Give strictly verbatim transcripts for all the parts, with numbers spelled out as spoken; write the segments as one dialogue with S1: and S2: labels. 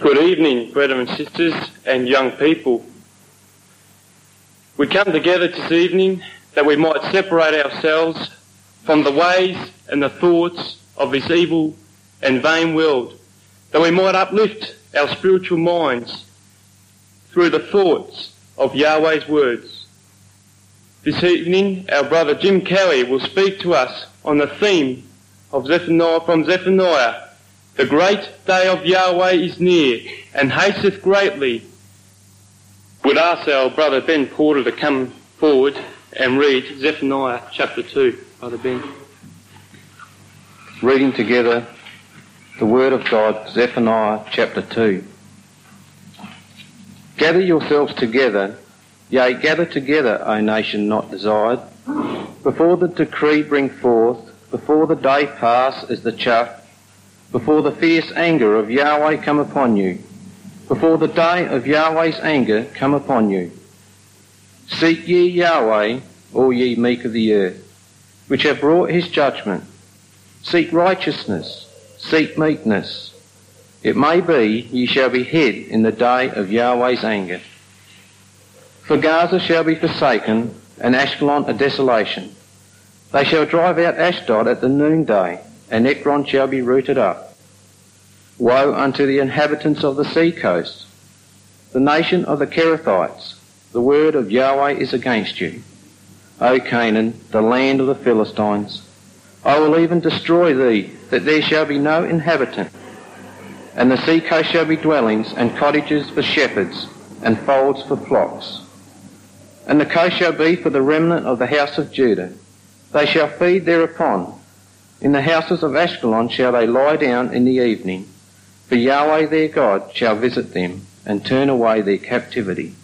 S1: Good evening, brethren and sisters and young people. We come together this evening that we might separate ourselves from the ways and the thoughts of this evil and vain world, that we might uplift our spiritual minds through the thoughts of Yahweh's words. This evening, our brother Jim Carey will speak to us on the theme of Zephaniah, from Zephaniah. The great day of Yahweh is near, and hasteth greatly. Would ask our brother Ben Porter to come forward and read Zephaniah chapter two. Brother Ben.
S2: Reading together the word of God, Zephaniah chapter two. Gather yourselves together, yea, gather together, O nation not desired, before the decree bring forth, before the day pass as the chaff, before the fierce anger of Yahweh come upon you, before the day of Yahweh's anger come upon you. Seek ye Yahweh, all ye meek of the earth, which have brought his judgment. Seek righteousness, seek meekness. It may be ye shall be hid in the day of Yahweh's anger. For Gaza shall be forsaken, and Ashkelon a desolation. They shall drive out Ashdod at the noonday, and Ekron shall be rooted up. Woe unto the inhabitants of the sea coast, the nation of the Kerethites. The word of Yahweh is against you. O Canaan, the land of the Philistines, I will even destroy thee, that there shall be no inhabitant. And the sea coast shall be dwellings, and cottages for shepherds, and folds for flocks. And the coast shall be for the remnant of the house of Judah. They shall feed thereupon. In the houses of Ashkelon shall they lie down in the evening, for Yahweh their God shall visit them, and turn away their captivity.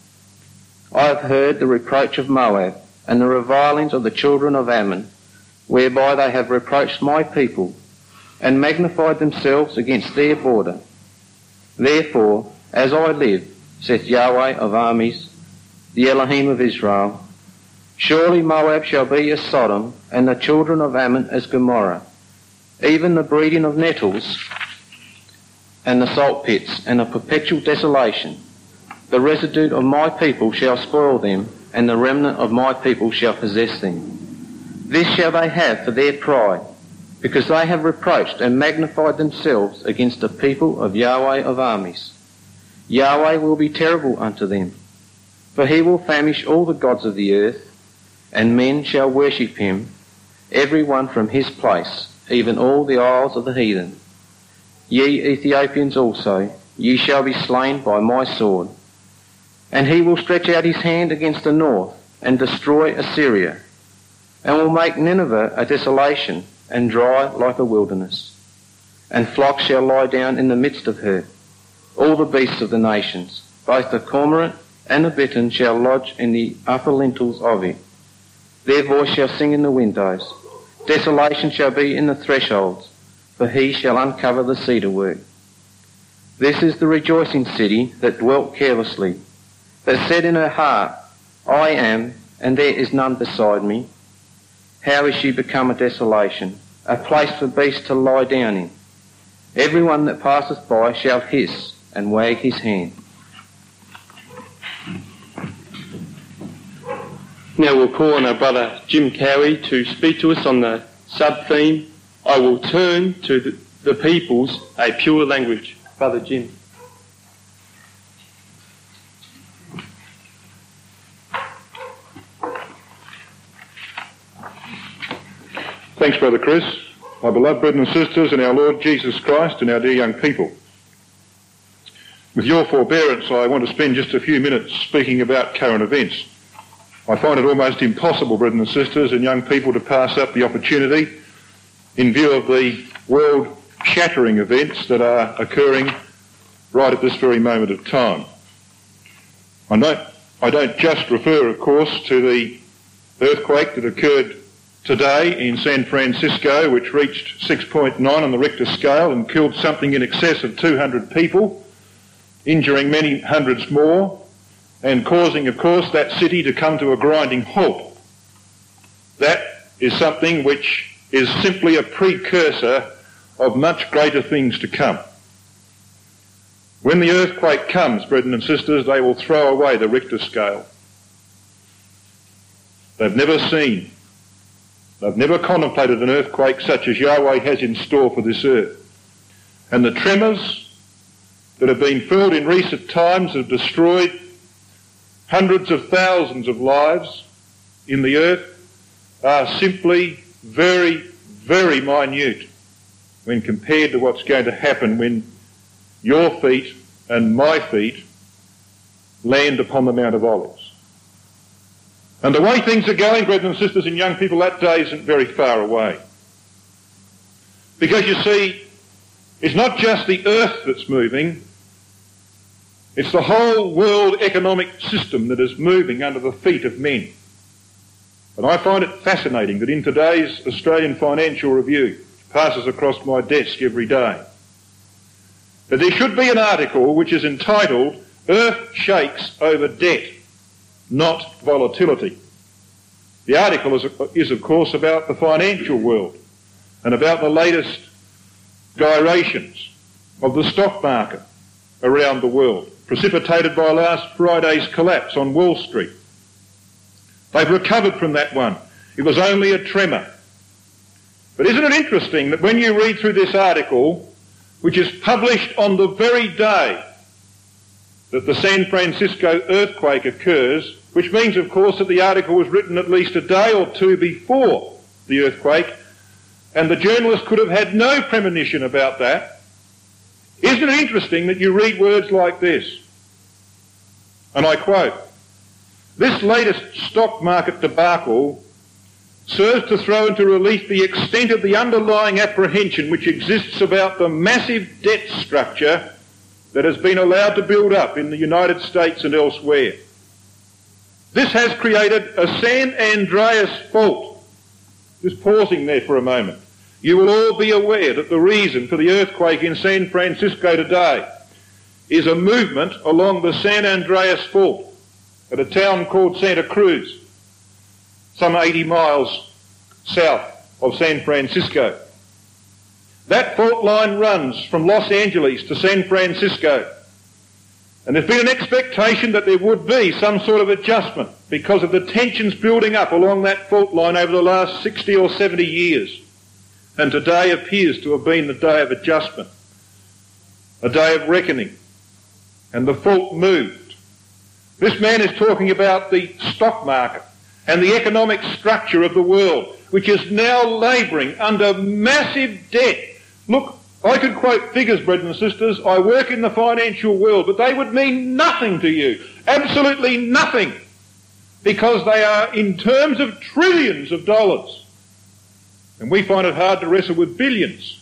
S2: I have heard the reproach of Moab, and the revilings of the children of Ammon, whereby they have reproached my people, and magnified themselves against their border. Therefore, as I live, saith Yahweh of armies, the Elohim of Israel, surely Moab shall be as Sodom, and the children of Ammon as Gomorrah, even the breeding of nettles, and the salt pits, and a perpetual desolation. The residue of my people shall spoil them, and the remnant of my people shall possess them. This shall they have for their pride, because they have reproached and magnified themselves against the people of Yahweh of armies. Yahweh will be terrible unto them, for he will famish all the gods of the earth, and men shall worship him, every one from his place, even all the isles of the heathen. Ye Ethiopians also, ye shall be slain by my sword. And he will stretch out his hand against the north, and destroy Assyria, and will make Nineveh a desolation, and dry like a wilderness. And flocks shall lie down in the midst of her, all the beasts of the nations, both the cormorant and the bittern shall lodge in the upper lintels of it. Their voice shall sing in the windows. Desolation shall be in the thresholds, for he shall uncover the cedar work. This is the rejoicing city that dwelt carelessly, that said in her heart, I am, and there is none beside me. How is she become a desolation, a place for beasts to lie down in? Every one that passeth by shall hiss and wag his hand.
S1: Now we'll call on our brother Jim Carey to speak to us on the sub-theme, I will turn to the, the peoples a pure language. Brother Jim.
S3: Thanks, Brother Chris. My beloved brethren and sisters in our Lord Jesus Christ and our dear young people. With your forbearance, I want to spend just a few minutes speaking about current events. I find it almost impossible, brethren and sisters and young people, to pass up the opportunity in view of the world-shattering events that are occurring right at this very moment of time. I don't, I don't just refer, of course, to the earthquake that occurred today in San Francisco, which reached six point nine on the Richter scale and killed something in excess of two hundred people, injuring many hundreds more, and causing, of course, that city to come to a grinding halt. That is something which is simply a precursor of much greater things to come. When the earthquake comes, brethren and sisters, they will throw away the Richter scale. They've never seen, they've never contemplated an earthquake such as Yahweh has in store for this earth. And the tremors that have been felt in recent times have destroyed hundreds of thousands of lives in the earth are simply very, very minute when compared to what's going to happen when your feet and my feet land upon the Mount of Olives. And the way things are going, brethren and sisters and young people, that day isn't very far away. Because you see, it's not just the earth that's moving, it's the whole world economic system that is moving under the feet of men. And I find it fascinating that in today's Australian Financial Review, which passes across my desk every day, that there should be an article which is entitled, Earth Shakes Over Debt, Not Volatility. The article is, is of course about the financial world and about the latest gyrations of the stock market around the world, precipitated by last Friday's collapse on Wall Street. They've recovered from that one. It was only a tremor. But isn't it interesting that when you read through this article, which is published on the very day that the San Francisco earthquake occurs, which means, of course, that the article was written at least a day or two before the earthquake, and the journalist could have had no premonition about that. Isn't it interesting that you read words like this? And I quote, "This latest stock market debacle serves to throw into relief the extent of the underlying apprehension which exists about the massive debt structure that has been allowed to build up in the United States and elsewhere. This has created a San Andreas fault." Just pausing there for a moment. You will all be aware that the reason for the earthquake in San Francisco today is a movement along the San Andreas Fault at a town called Santa Cruz, some eighty miles south of San Francisco. That fault line runs from Los Angeles to San Francisco. And there's been an expectation that there would be some sort of adjustment because of the tensions building up along that fault line over the last sixty or seventy years. And today appears to have been the day of adjustment, a day of reckoning. And the fault moved. This man is talking about the stock market and the economic structure of the world, which is now labouring under massive debt. Look, I could quote figures, brethren and sisters. I work in the financial world, but they would mean nothing to you. Absolutely nothing. Because they are in terms of trillions of dollars. And we find it hard to wrestle with billions.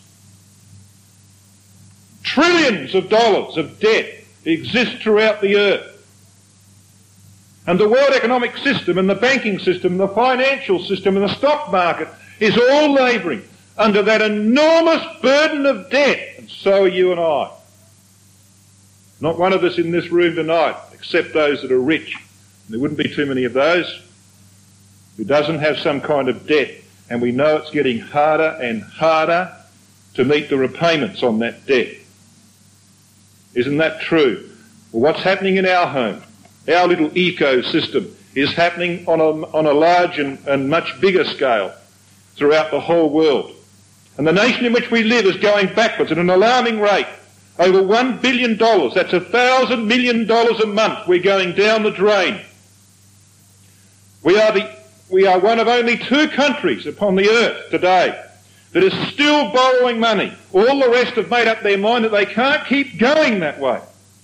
S3: Trillions of dollars of debt exist throughout the earth. And the world economic system and the banking system, the financial system and the stock market is all labouring under that enormous burden of debt. And so are you and I. Not one of us in this room tonight, except those that are rich. And there wouldn't be too many of those who doesn't have some kind of debt. And we know it's getting harder and harder to meet the repayments on that debt. Isn't that true? Well, what's happening in our home, our little ecosystem, is happening on a, on a large and, and much bigger scale throughout the whole world. And the nation in which we live is going backwards at an alarming rate. Over one billion dollars, that's a thousand million dollars a month, we're going down the drain. We are the We are one of only two countries upon the earth today that is still borrowing money. All the rest have made up their mind that they can't keep going that way.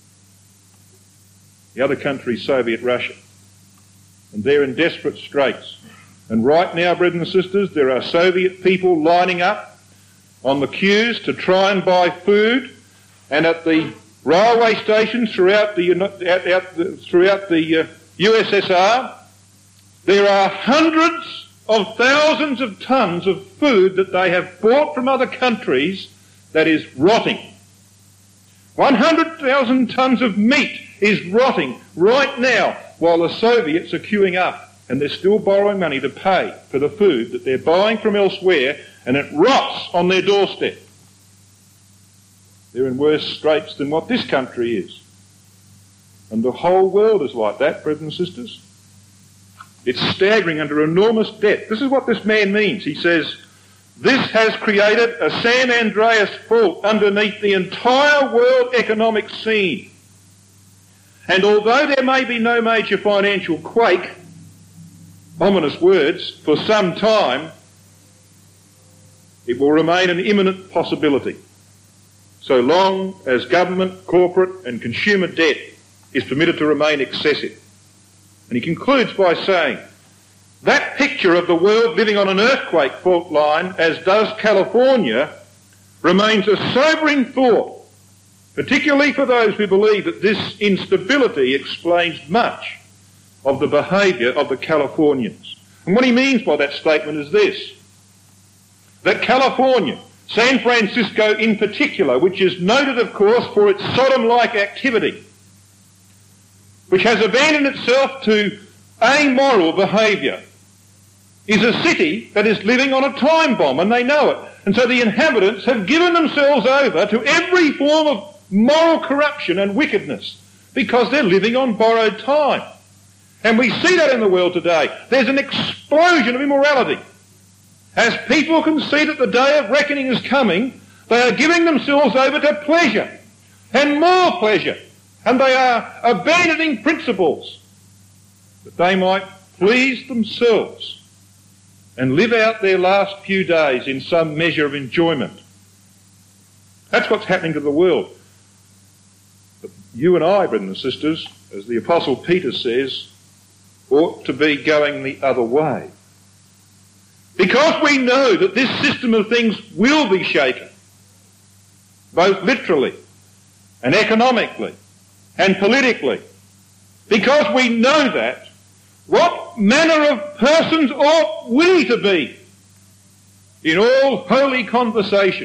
S3: The other country is Soviet Russia. And they're in desperate straits. And right now, brethren and sisters, there are Soviet people lining up on the queues to try and buy food. And at the railway stations throughout the, throughout the uh, U S S R, there are hundreds of thousands of tons of food that they have bought from other countries that is rotting. one hundred thousand tons of meat is rotting right now while the Soviets are queuing up, and they're still borrowing money to pay for the food that they're buying from elsewhere, and it rots on their doorstep. They're in worse straits than what this country is. And the whole world is like that, brothers and sisters. It's staggering under enormous debt. This is what this man means. He says, this has created a San Andreas fault underneath the entire world economic scene. And although there may be no major financial quake, ominous words, for some time, it will remain an imminent possibility, so long as government, corporate and consumer debt is permitted to remain excessive. And he concludes by saying, that picture of the world living on an earthquake fault line, as does California, remains a sobering thought, particularly for those who believe that this instability explains much of the behaviour of the Californians. And what he means by that statement is this, that California, San Francisco in particular, which is noted, of course, for its Sodom-like activity, which has abandoned itself to amoral behaviour, is a city that is living on a time bomb, and they know it. And so the inhabitants have given themselves over to every form of moral corruption and wickedness because they're living on borrowed time. And we see that in the world today. There's an explosion of immorality. As people can see that the day of reckoning is coming, they are giving themselves over to pleasure and more pleasure, and they are abandoning principles that they might please themselves and live out their last few days in some measure of enjoyment. That's what's happening to the world. But you and I, brothers and sisters, as the Apostle Peter says, ought to be going the other way. Because we know that this system of things will be shaken, both literally and economically and politically. Because we know that, what manner of persons ought we to be in all holy conversation?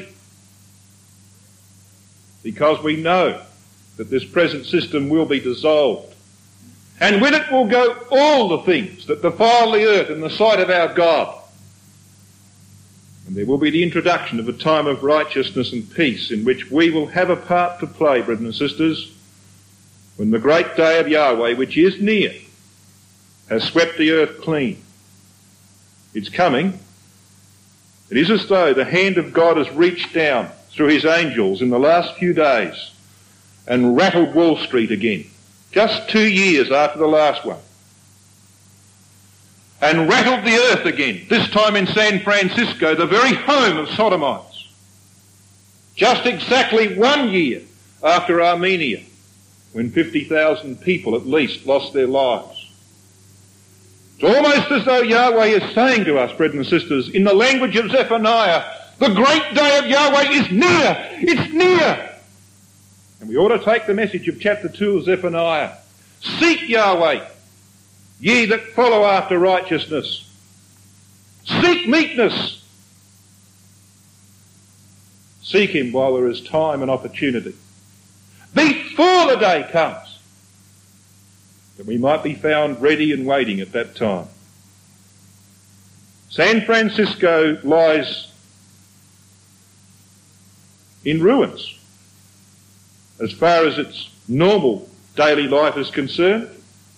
S3: Because we know that this present system will be dissolved. And with it will go all the things that defile the earth in the sight of our God. And there will be the introduction of a time of righteousness and peace in which we will have a part to play, brothers and sisters, when the great day of Yahweh, which is near, has swept the earth clean. It's coming. It is as though the hand of God has reached down through his angels in the last few days and rattled Wall Street again, just two years after the last one, and rattled the earth again, this time in San Francisco, the very home of Sodomites, just exactly one year after Armenia, when fifty thousand people at least lost their lives. It's almost as though Yahweh is saying to us, brothers and sisters, in the language of Zephaniah, the great day of Yahweh is near, it's near. And we ought to take the message of chapter two of Zephaniah. Seek Yahweh, ye that follow after righteousness. Seek meekness. Seek him while there is time and opportunity, before the day comes, that we might be found ready and waiting at that time. San Francisco lies in ruins as far as its normal daily life is concerned.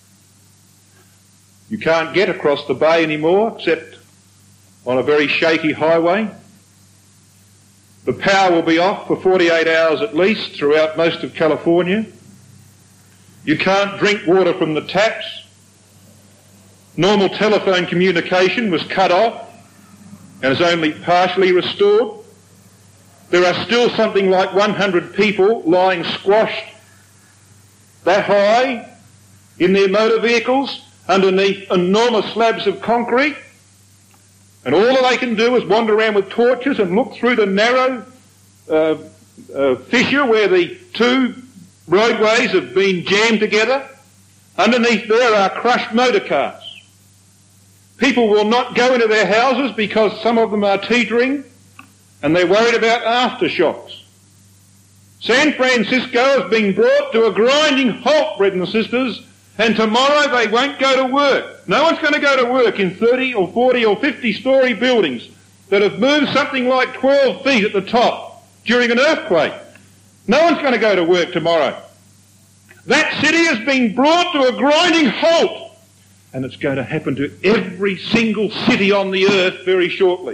S3: You can't get across the bay anymore except on a very shaky highway. The power will be off for forty-eight hours at least throughout most of California. You can't drink water from the taps. Normal telephone communication was cut off and is only partially restored. There are still something like one hundred people lying squashed that high in their motor vehicles underneath enormous slabs of concrete, and all that they can do is wander around with torches and look through the narrow uh, uh, fissure where the two roadways have been jammed together. Underneath there are crushed motor cars. People will not go into their houses because some of them are teetering and they're worried about aftershocks. San Francisco has been brought to a grinding halt, brothers and sisters, and tomorrow they won't go to work. No one's going to go to work in thirty or forty or fifty storey buildings that have moved something like twelve feet at the top during an earthquake. No one's going to go to work tomorrow. That city has been brought to a grinding halt, and it's going to happen to every single city on the earth very shortly.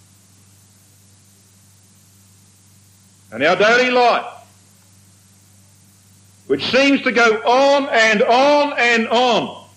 S3: And our daily life, which seems to go on and on and on.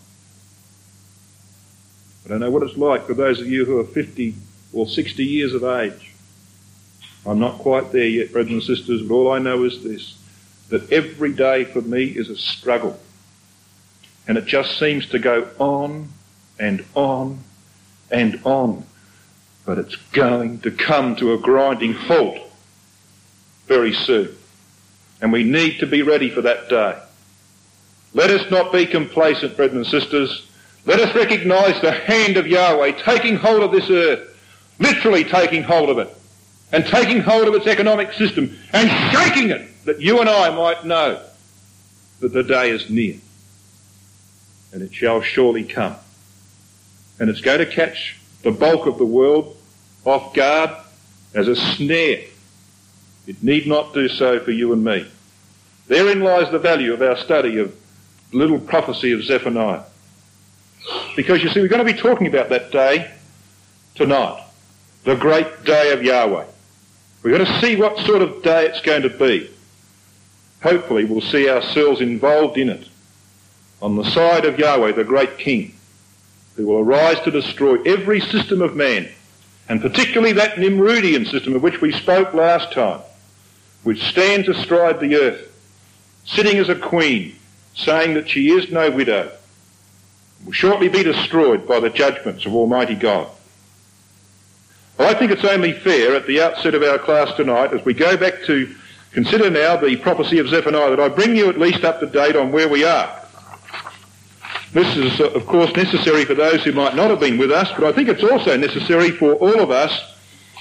S3: I don't know what it's like for those of you who are fifty or sixty years of age. I'm not quite there yet, brothers and sisters, but all I know is this, that every day for me is a struggle. And it just seems to go on and on and on. But it's going to come to a grinding halt very soon. And we need to be ready for that day. Let us not be complacent, brothers and sisters. Let us recognise the hand of Yahweh taking hold of this earth, literally taking hold of it, and taking hold of its economic system, and shaking it, that you and I might know that the day is near. And it shall surely come. And it's going to catch the bulk of the world off guard as a snare. It need not do so for you and me. Therein lies the value of our study of the little prophecy of Zephaniah. Because you see, we're going to be talking about that day tonight, the great day of Yahweh. We're going to see what sort of day it's going to be. Hopefully we'll see ourselves involved in it, on the side of Yahweh, the great King, who will arise to destroy every system of man, and particularly that Nimrodian system of which we spoke last time, which stands astride the earth, sitting as a queen, saying that she is no widow, will shortly be destroyed by the judgments of Almighty God. Well, I think it's only fair at the outset of our class tonight, as we go back to consider now the prophecy of Zephaniah, that I bring you at least up to date on where we are. This is, of course, necessary for those who might not have been with us, but I think it's also necessary for all of us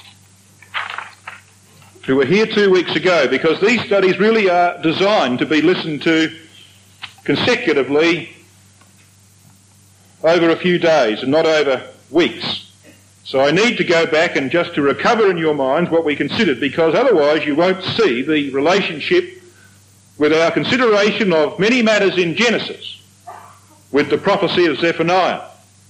S3: who were here two weeks ago, because these studies really are designed to be listened to consecutively over a few days and not over weeks. So I need to go back and just to recover in your minds what we considered, because otherwise you won't see the relationship with our consideration of many matters in Genesis with the prophecy of Zephaniah.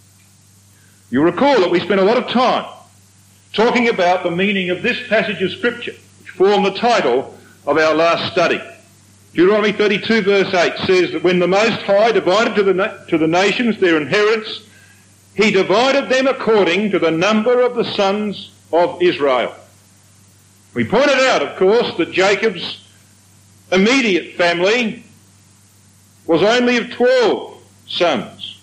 S3: You recall that we spent a lot of time talking about the meaning of this passage of Scripture, which formed the title of our last study. Deuteronomy thirty-two verse eight says that when the Most High divided to the, na- to the nations their inheritance, he divided them according to the number of the sons of Israel. We pointed out, of course, that Jacob's immediate family was only of twelve sons.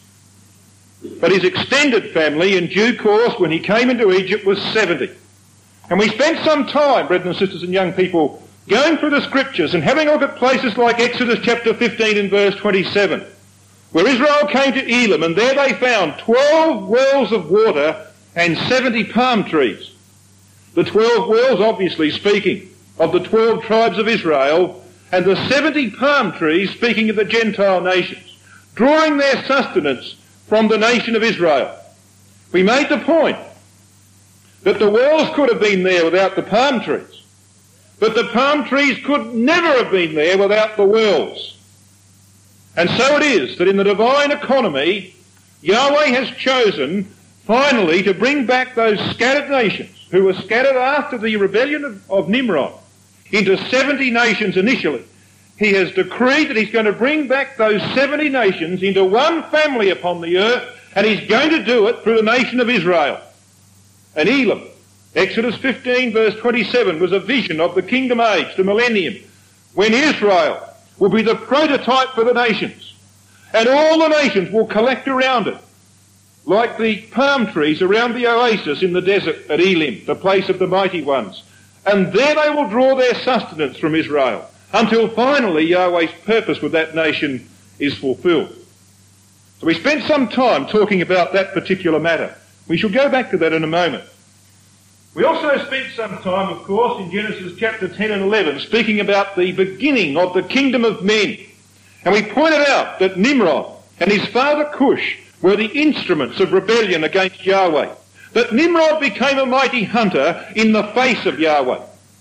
S3: But his extended family, in due course, when he came into Egypt, was seventy. And we spent some time, brothers and sisters and young people, going through the Scriptures and having a look at places like Exodus chapter fifteen and verse twenty-seven, where Israel came to Elim, and there they found twelve wells of water and seventy palm trees. The twelve wells, obviously speaking of the twelve tribes of Israel, and the seventy palm trees speaking of the Gentile nations, drawing their sustenance from the nation of Israel. We made the point that the wells could have been there without the palm trees, but the palm trees could never have been there without the wells. And so it is that in the divine economy, Yahweh has chosen finally to bring back those scattered nations who were scattered after the rebellion of, of Nimrod into seventy nations initially. He has decreed that he's going to bring back those seventy nations into one family upon the earth, and he's going to do it through the nation of Israel. And Elim, Exodus fifteen verse twenty-seven, was a vision of the kingdom age, the millennium, when Israel will be the prototype for the nations, and all the nations will collect around it, like the palm trees around the oasis in the desert at Elim, the place of the mighty ones. And there they will draw their sustenance from Israel, until finally Yahweh's purpose with that nation is fulfilled. So we spent some time talking about that particular matter. We shall go back to that in a moment. We also spent some time, of course, in Genesis chapter ten and eleven, speaking about the beginning of the kingdom of men. And we pointed out that Nimrod and his father Cush were the instruments of rebellion against Yahweh. That Nimrod became a mighty hunter in the face of Yahweh.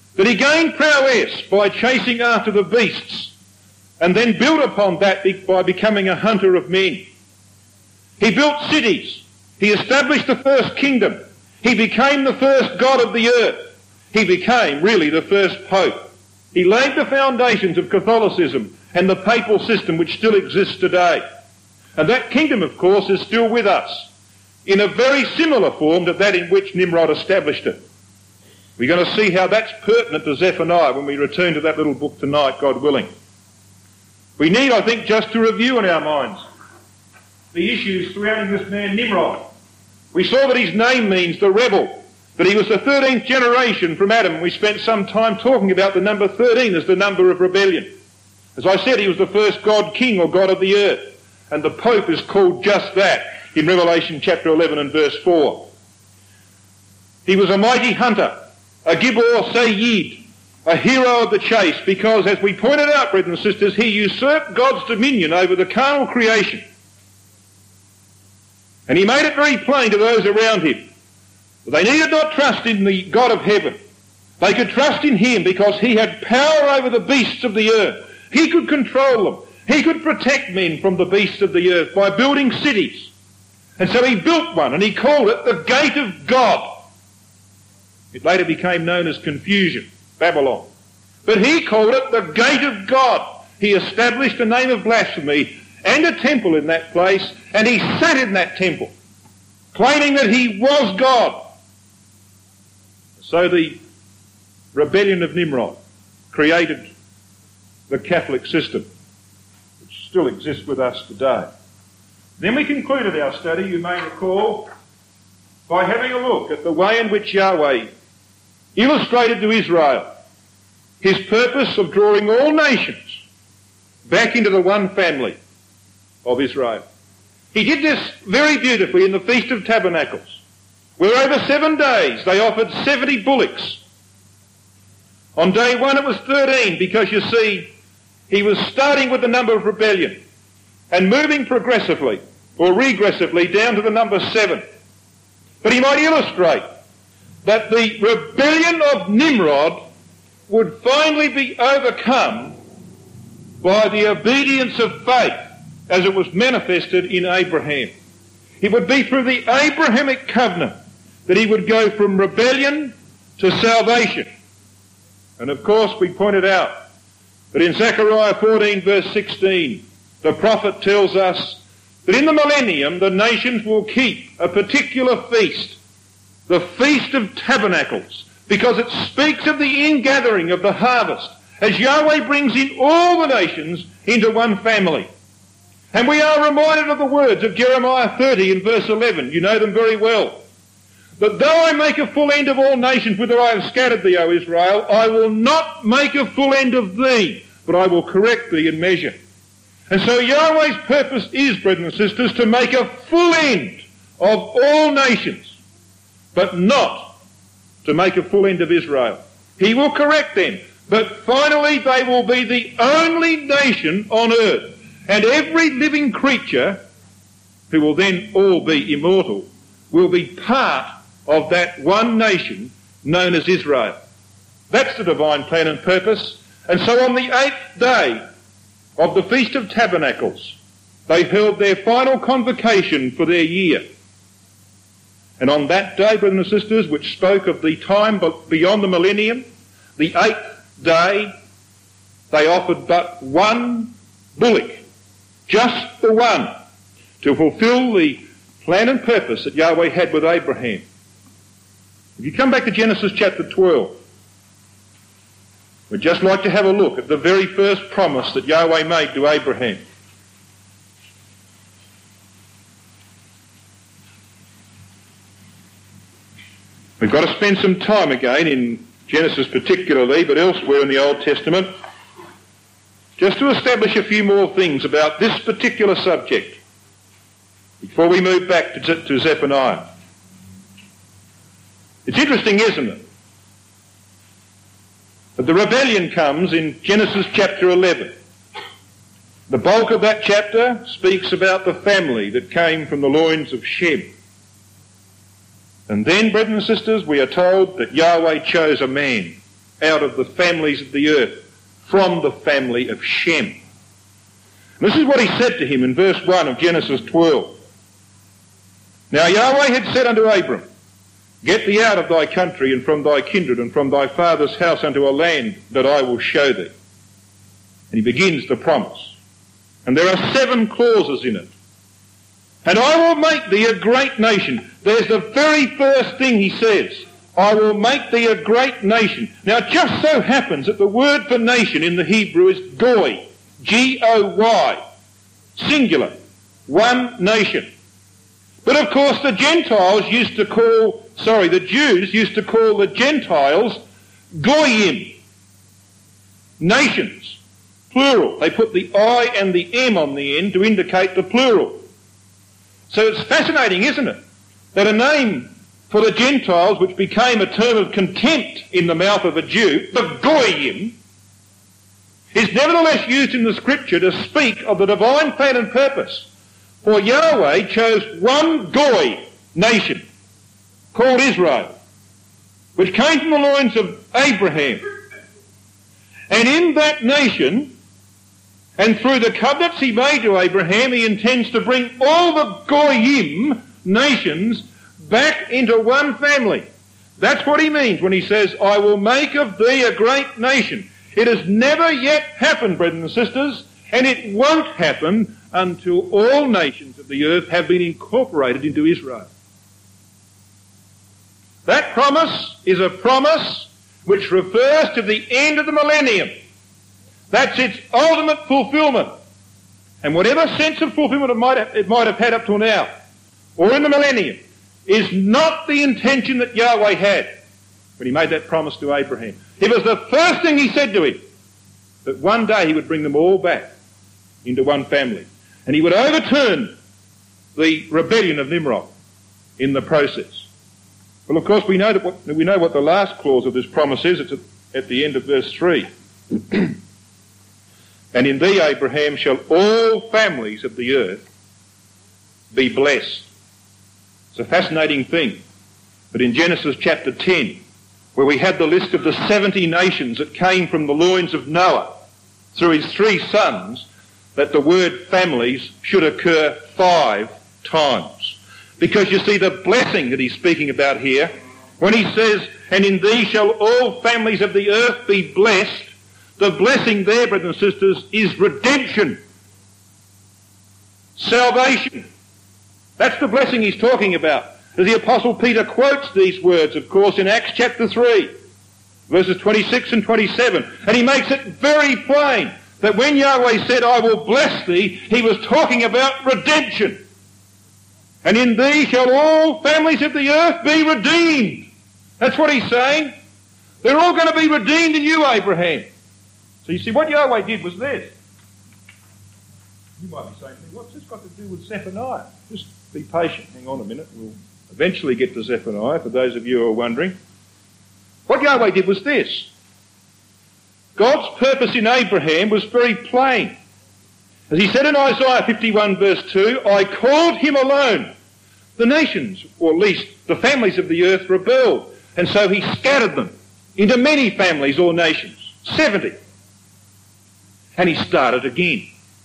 S3: that he gained prowess by chasing after the beasts, and then built upon that by becoming a hunter of men. He built cities. He established the first kingdom. He became the first god of the earth. He became really the first pope. He laid the foundations of Catholicism and the papal system which still exists today. And that kingdom, of course, is still with us in a very similar form to that in which Nimrod established it. We're going to see how that's pertinent to Zephaniah when we return to that little book tonight, God willing. We need, I think, just to review in our minds the issues surrounding this man Nimrod. We saw that his name means the rebel, that he was the thirteenth generation from Adam. We spent some time talking about the number thirteen as the number of rebellion. As I said, he was the first God king or God of the earth, and the Pope is called just that in Revelation chapter eleven and verse four. He was a mighty hunter, a Gibor Sayyid, a hero of the chase, because, as we pointed out, brethren and sisters, he usurped God's dominion over the carnal creation. And he made it very plain to those around him that they needed not trust in the God of heaven. They could trust in him because he had power over the beasts of the earth. He could control them. He could protect men from the beasts of the earth by building cities. And so he built one, and he called it the Gate of God. It later became known as Confusion, Babylon. But he called it the Gate of God. He established a name of blasphemy and a temple in that place, and he sat in that temple, claiming that he was God. So the rebellion of Nimrod created the Catholic system, which still exists with us today. Then we concluded our study, you may recall, by having a look at the way in which Yahweh illustrated to Israel his purpose of drawing all nations back into the one family of Israel. He did this very beautifully in the Feast of Tabernacles, where over seven days they offered seventy bullocks. On day one it was thirteen, because you see, he was starting with the number of rebellion and moving progressively or regressively down to the number seven. But he might illustrate that the rebellion of Nimrod would finally be overcome by the obedience of faith as it was manifested in Abraham. It would be through the Abrahamic covenant that he would go from rebellion to salvation. And of course we pointed out that in Zechariah fourteen verse sixteen, the prophet tells us that in the millennium the nations will keep a particular feast, the Feast of Tabernacles, because it speaks of the ingathering of the harvest as Yahweh brings in all the nations into one family. And we are reminded of the words of Jeremiah thirty in verse eleven. You know them very well. That though I make a full end of all nations whither I have scattered thee, O Israel, I will not make a full end of thee, but I will correct thee in measure. And so Yahweh's purpose is, brethren and sisters, to make a full end of all nations, but not to make a full end of Israel. He will correct them, but finally they will be the only nation on earth. And every living creature, who will then all be immortal, will be part of that one nation known as Israel. That's the divine plan and purpose. And so on the eighth day of the Feast of Tabernacles, they held their final convocation for their year. And on that day, brothers and sisters, which spoke of the time beyond the millennium, the eighth day, they offered but one bullock, just the one, to fulfill the plan and purpose that Yahweh had with Abraham. If you come back to Genesis chapter twelve, we'd just like to have a look at the very first promise that Yahweh made to Abraham. We've got to spend some time again in Genesis particularly, but elsewhere in the Old Testament, just to establish a few more things about this particular subject before we move back to, to Zephaniah. It's interesting, isn't it, that the rebellion comes in Genesis chapter eleven. The bulk of that chapter speaks about the family that came from the loins of Shem. And then, brethren and sisters, we are told that Yahweh chose a man out of the families of the earth, from the family of Shem. And this is what he said to him in verse one of Genesis twelve. Now Yahweh had said unto Abram, Get thee out of thy country and from thy kindred and from thy father's house unto a land that I will show thee. And he begins the promise. And there are seven clauses in it. And I will make thee a great nation. There's the very first thing he says. I will make thee a great nation. Now it just so happens that the word for nation in the Hebrew is goy. G O Y. Singular. One nation. But of course the Gentiles used to call, sorry, the Jews used to call the Gentiles goyim. Nations. Plural. They put the I and the M on the end to indicate the plural. So it's fascinating, isn't it, that a name for the Gentiles, which became a term of contempt in the mouth of a Jew, the goyim, is nevertheless used in the Scripture to speak of the divine plan and purpose. For Yahweh chose one goy nation called Israel, which came from the loins of Abraham. And in that nation, and through the covenants he made to Abraham, he intends to bring all the goyim nations back into one family. That's what he means when he says, I will make of thee a great nation. It has never yet happened, brethren and sisters, and it won't happen until all nations of the earth have been incorporated into Israel. That promise is a promise which refers to the end of the millennium. That's its ultimate fulfilment. And whatever sense of fulfilment it might have, it might have had up till now, or in the millennium, is not the intention that Yahweh had when he made that promise to Abraham. It was the first thing he said to him, that one day he would bring them all back into one family. And he would overturn the rebellion of Nimrod in the process. Well, of course, we know, that what, we know what the last clause of this promise is. It's at, at the end of verse three. And in thee, Abraham, shall all families of the earth be blessed. It's a fascinating thing. But in Genesis chapter ten, where we had the list of the seventy nations that came from the loins of Noah through his three sons, that the word families should occur five times. Because you see, the blessing that he's speaking about here, when he says, and in thee shall all families of the earth be blessed, the blessing there, brothers and sisters, is redemption. Salvation. That's the blessing he's talking about. As the Apostle Peter quotes these words, of course, in Acts chapter three, verses twenty-six and twenty-seven. And he makes it very plain that when Yahweh said, I will bless thee, he was talking about redemption. And in thee shall all families of the earth be redeemed. That's what he's saying. They're all going to be redeemed in you, Abraham. So you see, what Yahweh did was this. You might be saying to me, what's this got to do with Zephaniah? Just be patient. Hang on a minute. We'll eventually get to Zephaniah, for those of you who are wondering. What Yahweh did was this. God's purpose in Abraham was very plain. As he said in Isaiah fifty-one verse two, I called him alone. The nations, or at least the families of the earth, rebelled. And so he scattered them into many families or nations. seventy. And he started again.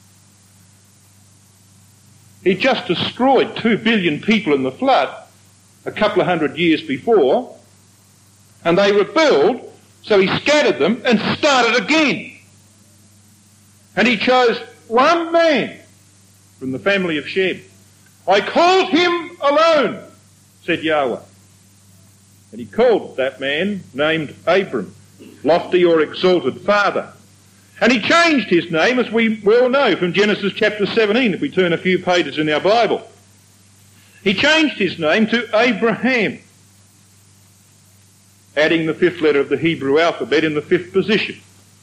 S3: He just destroyed two billion people in the flood a couple of hundred years before, and they rebelled, so he scattered them and started again. And he chose one man from the family of Shem. I called him alone, said Yahweh. And he called that man named Abram, lofty or exalted father. And he changed his name, as we well know, from Genesis chapter seventeen, if we turn a few pages in our Bible. He changed his name to Abraham, adding the fifth letter of the Hebrew alphabet in the fifth position,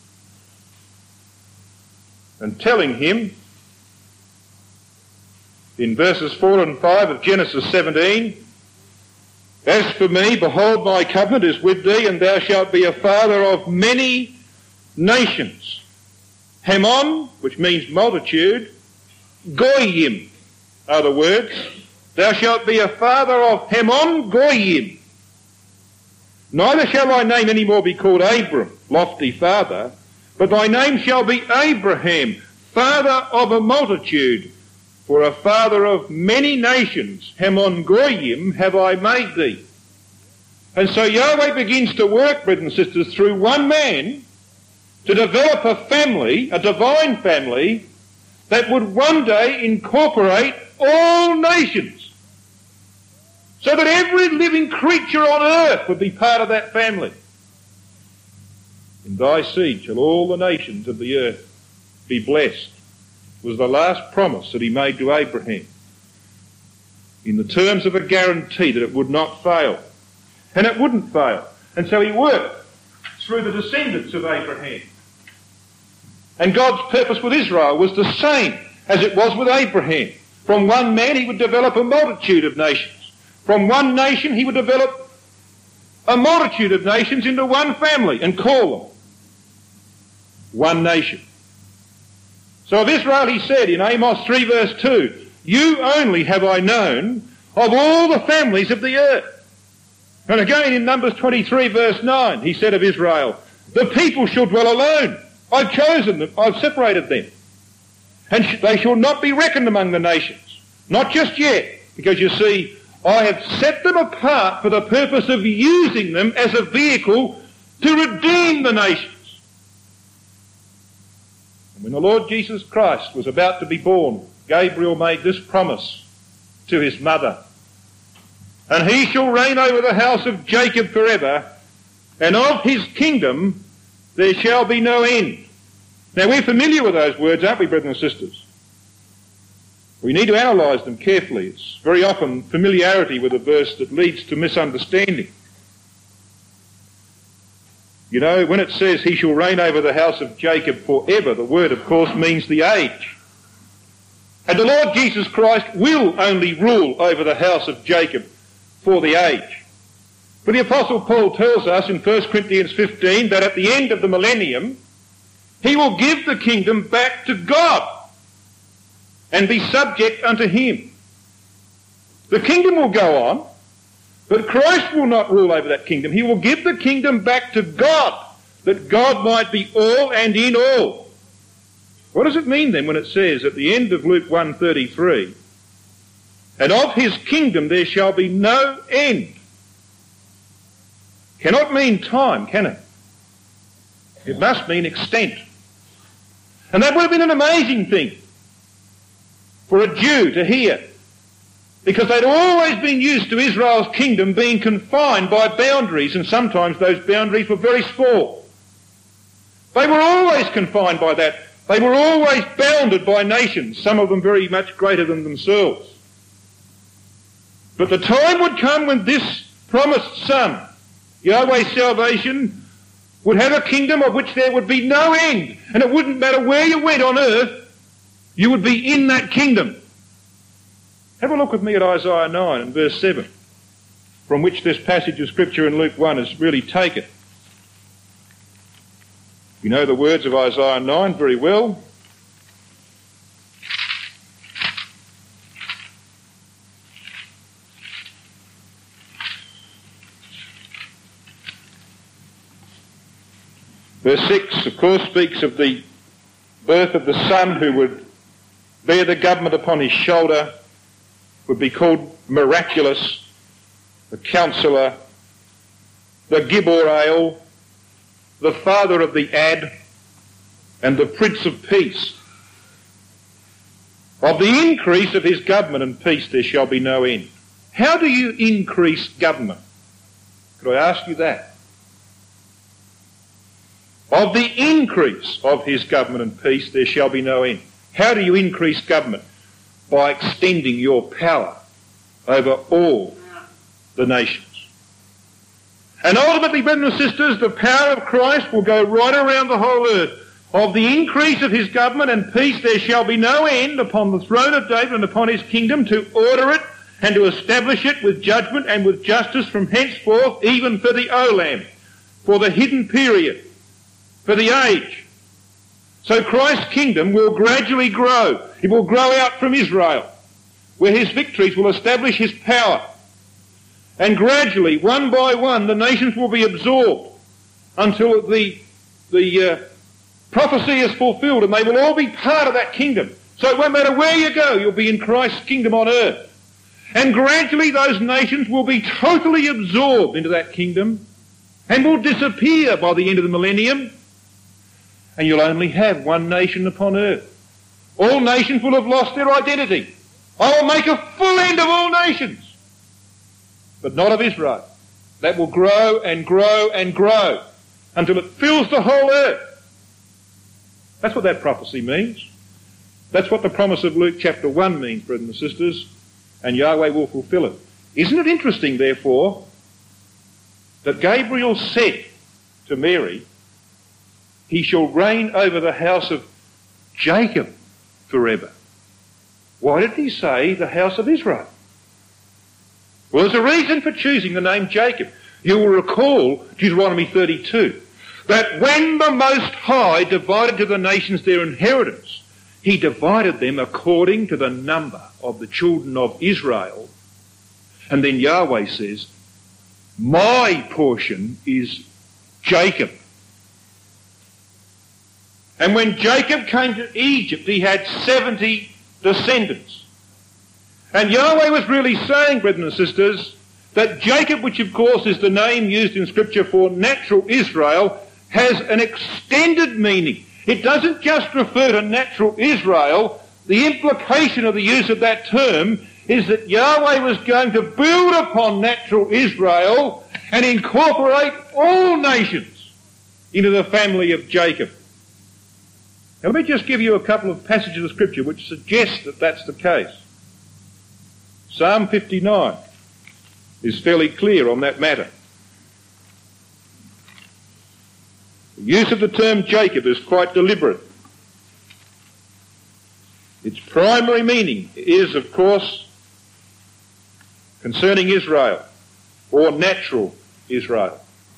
S3: and telling him in verses four and five of Genesis seventeen, as for me, behold, my covenant is with thee, and thou shalt be a father of many nations. Hamon, which means multitude, Goyim are the words. Thou shalt be a father of Hamon Goyim. Neither shall thy name any more be called Abram, lofty father, but thy name shall be Abraham, father of a multitude. For a father of many nations, Hamon Goyim, have I made thee. And so Yahweh begins to work, brothers and sisters, through one man to develop a family, a divine family, that would one day incorporate all nations. So that every living creature on earth would be part of that family. In thy seed shall all the nations of the earth be blessed, was the last promise that he made to Abraham, in the terms of a guarantee that it would not fail. And it wouldn't fail. And so he worked through the descendants of Abraham. And God's purpose with Israel was the same as it was with Abraham. From one man he would develop a multitude of nations. From one nation he would develop a multitude of nations into one family and call them one nation. So of Israel he said in Amos three verse two, you only have I known of all the families of the earth. And again in Numbers twenty-three verse nine he said of Israel, the people shall dwell alone. I've chosen them, I've separated them. And sh- they shall not be reckoned among the nations. Not just yet, because you see, I have set them apart for the purpose of using them as a vehicle to redeem the nations. And when the Lord Jesus Christ was about to be born, Gabriel made this promise to his mother. And he shall reign over the house of Jacob forever, and of his kingdom there shall be no end. Now we're familiar with those words, aren't we, brothers and sisters? We need to analyse them carefully. It's very often familiarity with a verse that leads to misunderstanding. You know, when it says he shall reign over the house of Jacob forever, the word, of course, means the age. And the Lord Jesus Christ will only rule over the house of Jacob for the age. But the Apostle Paul tells us in First Corinthians fifteen that at the end of the millennium, he will give the kingdom back to God and be subject unto him. The kingdom will go on, but Christ will not rule over that kingdom. He will give the kingdom back to God, that God might be all and in all. What does it mean then when it says at the end of Luke one thirty-three, and of his kingdom there shall be no end? Cannot mean time, can it? It must mean extent. And that would have been an amazing thing for a Jew to hear, because they'd always been used to Israel's kingdom being confined by boundaries, and sometimes those boundaries were very small. They were always confined by that. They were always bounded by nations, some of them very much greater than themselves. But the time would come when this promised son, Yahweh's salvation, would have a kingdom of which there would be no end. And it wouldn't matter where you went on earth, you would be in that kingdom. Have a look with me at Isaiah nine and verse seven, from which this passage of Scripture in Luke one is really taken. You know the words of Isaiah nine very well. Verse six, of course, speaks of the birth of the Son who would bear the government upon his shoulder, would be called Miraculous, the Counselor, the Gibor El, the Father of the Ad, and the Prince of Peace. Of the increase of his government and peace there shall be no end. How do you increase government? Could I ask you that? Of the increase of his government and peace there shall be no end. How do you increase government? By extending your power over all the nations. And ultimately, brothers and sisters, the power of Christ will go right around the whole earth. Of the increase of his government and peace there shall be no end upon the throne of David and upon his kingdom, to order it and to establish it with judgment and with justice from henceforth, even for the olam, for the hidden period, for the age. So Christ's kingdom will gradually grow. It will grow out from Israel, where his victories will establish his power. And gradually, one by one, the nations will be absorbed until the, the uh, prophecy is fulfilled and they will all be part of that kingdom. So it won't matter where you go, you'll be in Christ's kingdom on earth. And gradually those nations will be totally absorbed into that kingdom and will disappear by the end of the millennium. And you'll only have one nation upon earth. All nations will have lost their identity. I will make a full end of all nations, but not of Israel. That will grow and grow and grow until it fills the whole earth. That's what that prophecy means. That's what the promise of Luke chapter one means, brothers and sisters, and Yahweh will fulfill it. Isn't it interesting, therefore, that Gabriel said to Mary, he shall reign over the house of Jacob forever. Why did he say the house of Israel? Well, there's a reason for choosing the name Jacob. You will recall Deuteronomy thirty-two, that when the Most High divided to the nations their inheritance, he divided them according to the number of the children of Israel. And then Yahweh says, my portion is Jacob. And when Jacob came to Egypt, he had seventy descendants. And Yahweh was really saying, brethren and sisters, that Jacob, which of course is the name used in Scripture for natural Israel, has an extended meaning. It doesn't just refer to natural Israel. The implication of the use of that term is that Yahweh was going to build upon natural Israel and incorporate all nations into the family of Jacob. Now let me just give you a couple of passages of Scripture which suggest that that's the case. Psalm fifty-nine is fairly clear on that matter. The use of the term Jacob is quite deliberate. Its primary meaning is, of course, concerning Israel, or natural Israel.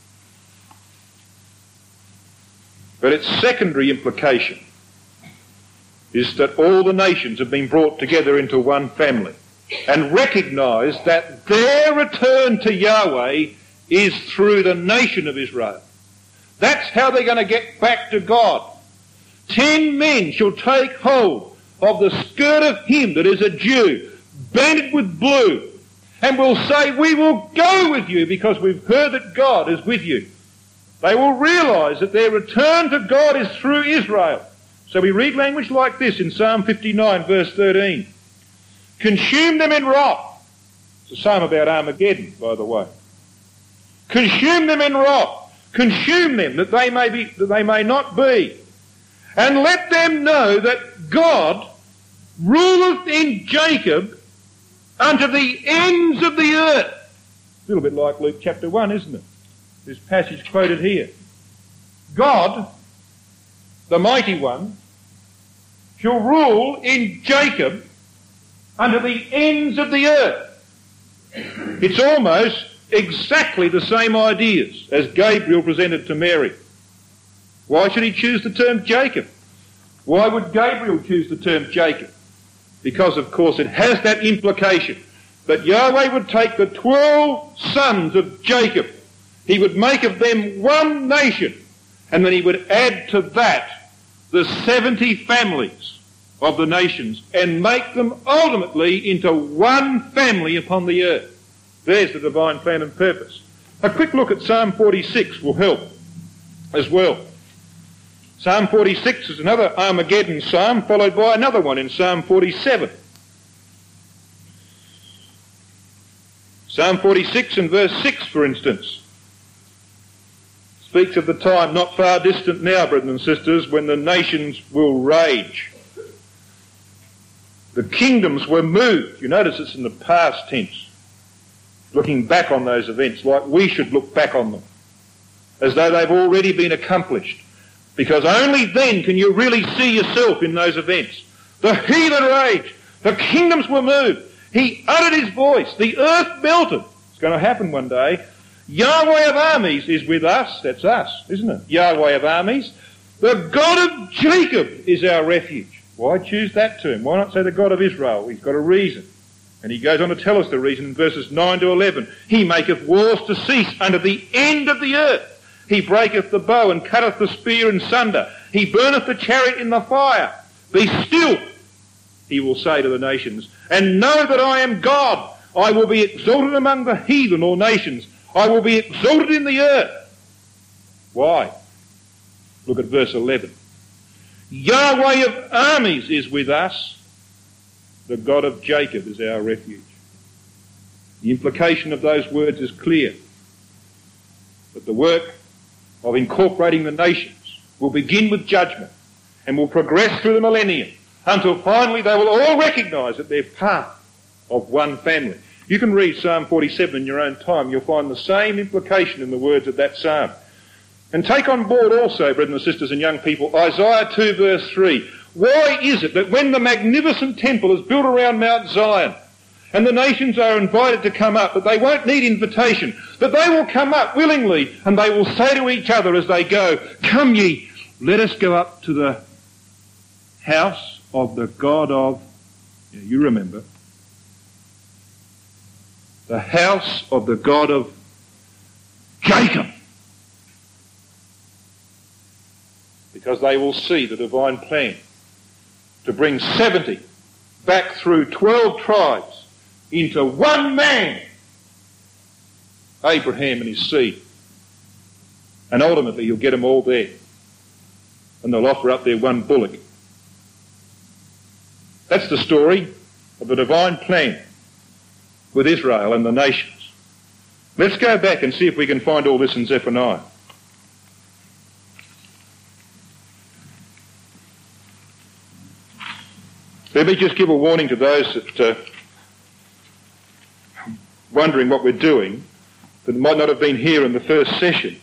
S3: But its secondary implication is that all the nations have been brought together into one family and recognise that their return to Yahweh is through the nation of Israel. That's how they're going to get back to God. Ten men shall take hold of the skirt of him that is a Jew, banded with blue, and will say, we will go with you because we've heard that God is with you. They will realise that their return to God is through Israel. So we read language like this in Psalm fifty-nine, verse thirteen. Consume them in wrath. It's a psalm about Armageddon, by the way. Consume them in wrath. Consume them that they may be, that they may not be. And let them know that God ruleth in Jacob unto the ends of the earth. A little bit like Luke chapter one, isn't it? This passage quoted here. God, the mighty one, shall rule in Jacob unto the ends of the earth. It's almost exactly the same ideas as Gabriel presented to Mary. Why should he choose the term Jacob? Why would Gabriel choose the term Jacob? Because, of course, it has that implication that Yahweh would take the twelve sons of Jacob, he would make of them one nation, and then he would add to that the seventy families of the nations and make them ultimately into one family upon the earth. There's the divine plan and purpose. A quick look at Psalm forty-six will help as well. Psalm forty-six is another Armageddon psalm, followed by another one in Psalm forty-seven. Psalm forty-six and verse six, for instance, speaks of the time not far distant now, brothers and sisters, when the nations will rage. The kingdoms were moved. You notice it's in the past tense, looking back on those events like we should look back on them, as though they've already been accomplished. Because only then can you really see yourself in those events. The heathen raged. The kingdoms were moved. He uttered his voice. The earth melted. It's going to happen one day. Yahweh of armies is with us. That's us, isn't it? Yahweh of armies. The God of Jacob is our refuge. Why choose that term? Why not say the God of Israel? He's got a reason. And he goes on to tell us the reason in verses nine to eleven. He maketh wars to cease unto the end of the earth. He breaketh the bow and cutteth the spear in sunder. He burneth the chariot in the fire. Be still, he will say to the nations, and know that I am God. I will be exalted among the heathen or nations. I will be exalted in the earth. Why? Look at verse eleven. Yahweh of armies is with us. The God of Jacob is our refuge. The implication of those words is clear. That the work of incorporating the nations will begin with judgment and will progress through the millennium until finally they will all recognise that they're part of one family. You can read Psalm forty-seven in your own time. You'll find the same implication in the words of that psalm. And take on board also, brethren and sisters and young people, Isaiah two verse three. Why is it that when the magnificent temple is built around Mount Zion and the nations are invited to come up, that they won't need invitation, but they will come up willingly and they will say to each other as they go, come ye, let us go up to the house of the God of, yeah, you remember, the house of the God of Jacob. Because they will see the divine plan to bring seventy back through twelve tribes into one man, Abraham and his seed. And ultimately you'll get them all there. And they'll offer up their one bullock. That's the story of the divine plan with Israel and the nations. Let's go back and see if we can find all this in Zephaniah. Let me just give a warning to those that are wondering what we're doing, that might not have been here in the first session.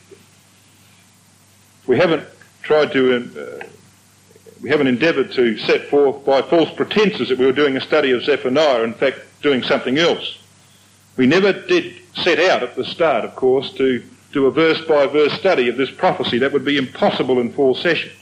S3: We haven't tried to, uh, we haven't endeavoured to set forth by false pretences that we were doing a study of Zephaniah, in fact doing something else. We never did set out at the start, of course, to do a verse-by-verse study of this prophecy. That would be impossible in four sessions.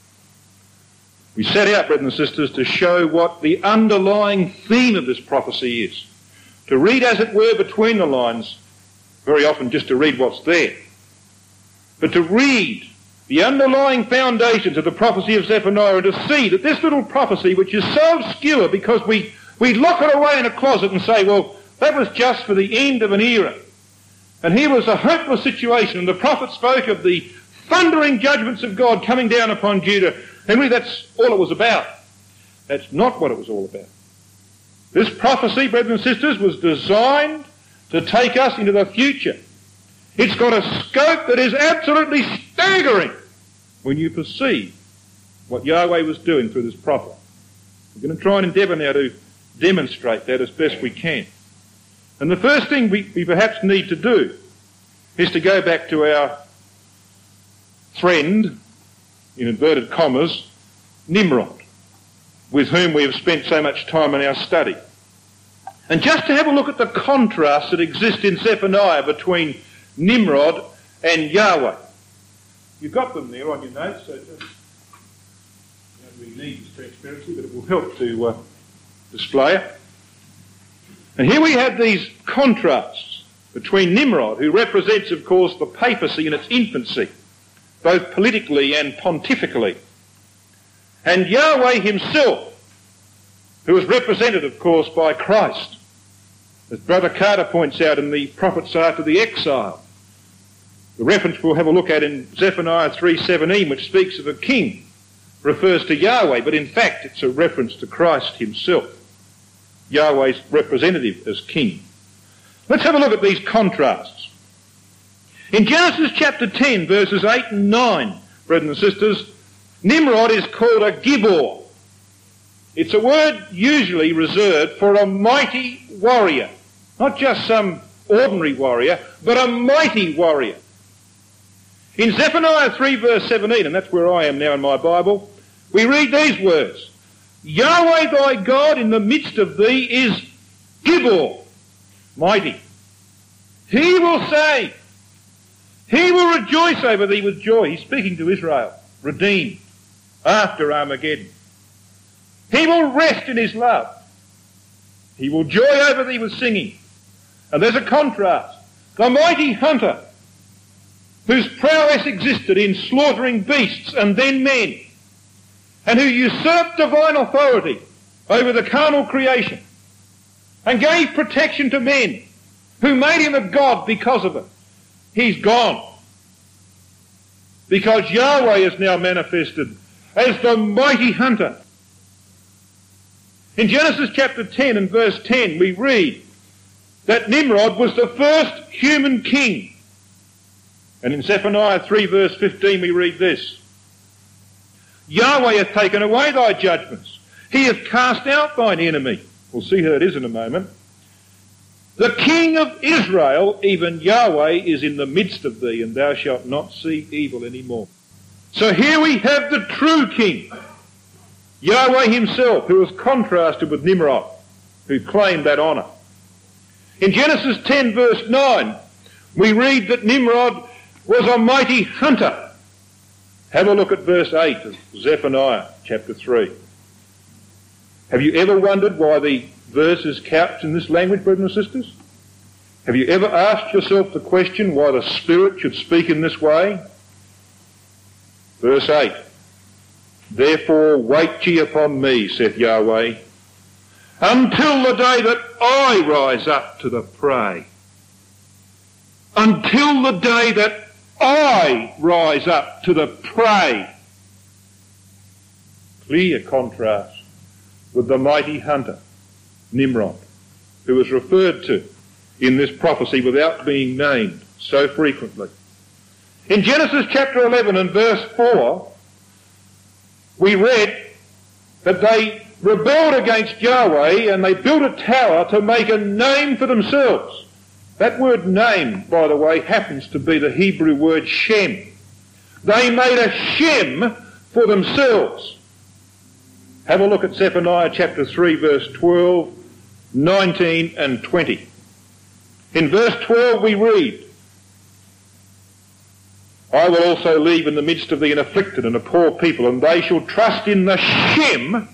S3: We set out, brethren and sisters, to show what the underlying theme of this prophecy is. To read, as it were, between the lines, very often just to read what's there. But to read the underlying foundations of the prophecy of Zephaniah and to see that this little prophecy, which is so obscure because we, we lock it away in a closet and say, well, that was just for the end of an era. And here was a hopeless situation, and the prophet spoke of the thundering judgments of God coming down upon Judah. And really that's all it was about. That's not what it was all about. This prophecy, brethren and sisters, was designed to take us into the future. It's got a scope that is absolutely staggering when you perceive what Yahweh was doing through this prophet. We're going to try and endeavour now to demonstrate that as best we can. And the first thing we, we perhaps need to do is to go back to our friend, in inverted commas, Nimrod, with whom we have spent so much time in our study. And just to have a look at the contrast that exists in Zephaniah between Nimrod and Yahweh. You've got them there on your notes, so just, you don't really need this transparency, but it will help to uh, display it. And here we have these contrasts between Nimrod, who represents, of course, the papacy in its infancy, both politically and pontifically, and Yahweh himself, who is represented, of course, by Christ, as Brother Carter points out in the prophets after the exile. The reference we'll have a look at in Zephaniah three seventeen, which speaks of a king, refers to Yahweh, but in fact it's a reference to Christ himself, Yahweh's representative as king. Let's have a look at these contrasts. In Genesis chapter ten, verses eight and nine, brethren and sisters, Nimrod is called a Gibor. It's a word usually reserved for a mighty warrior. Not just some ordinary warrior, but a mighty warrior. In Zephaniah three verse seventeen, and that's where I am now in my Bible, we read these words. Yahweh thy God in the midst of thee is Gibor, mighty. He will save. He will rejoice over thee with joy. He's speaking to Israel, redeemed, after Armageddon. He will rest in his love. He will joy over thee with singing. And there's a contrast. The mighty hunter, whose prowess existed in slaughtering beasts and then men, and who usurped divine authority over the carnal creation, and gave protection to men, who made him a god because of it. He's gone. Because Yahweh is now manifested as the mighty hunter. In Genesis chapter ten and verse ten we read that Nimrod was the first human king. And in Zephaniah three verse fifteen we read this: Yahweh hath taken away thy judgments. He hath cast out thine enemy. We'll see who it is in a moment. The King of Israel, even Yahweh, is in the midst of thee, and thou shalt not see evil any more. So here we have the true King, Yahweh himself, who was contrasted with Nimrod, who claimed that honour. In Genesis ten verse nine, we read that Nimrod was a mighty hunter. Have a look at verse eight of Zephaniah chapter three. Have you ever wondered why the verse is couched in this language, brothers and sisters? Have you ever asked yourself the question why the Spirit should speak in this way? Verse eight. Therefore wait ye upon me, saith Yahweh, until the day that I rise up to the prey. Until the day that I rise up to the prey. Clear contrast with the mighty hunter, Nimrod, who is referred to in this prophecy without being named so frequently. In Genesis chapter eleven and verse four, we read that they rebelled against Yahweh and they built a tower to make a name for themselves. That word name, by the way, happens to be the Hebrew word Shem. They made a Shem for themselves. Have a look at Zephaniah chapter three verse twelve, nineteen and twenty. In verse twelve we read, I will also leave in the midst of thee an afflicted and a poor people, and they shall trust in the Shem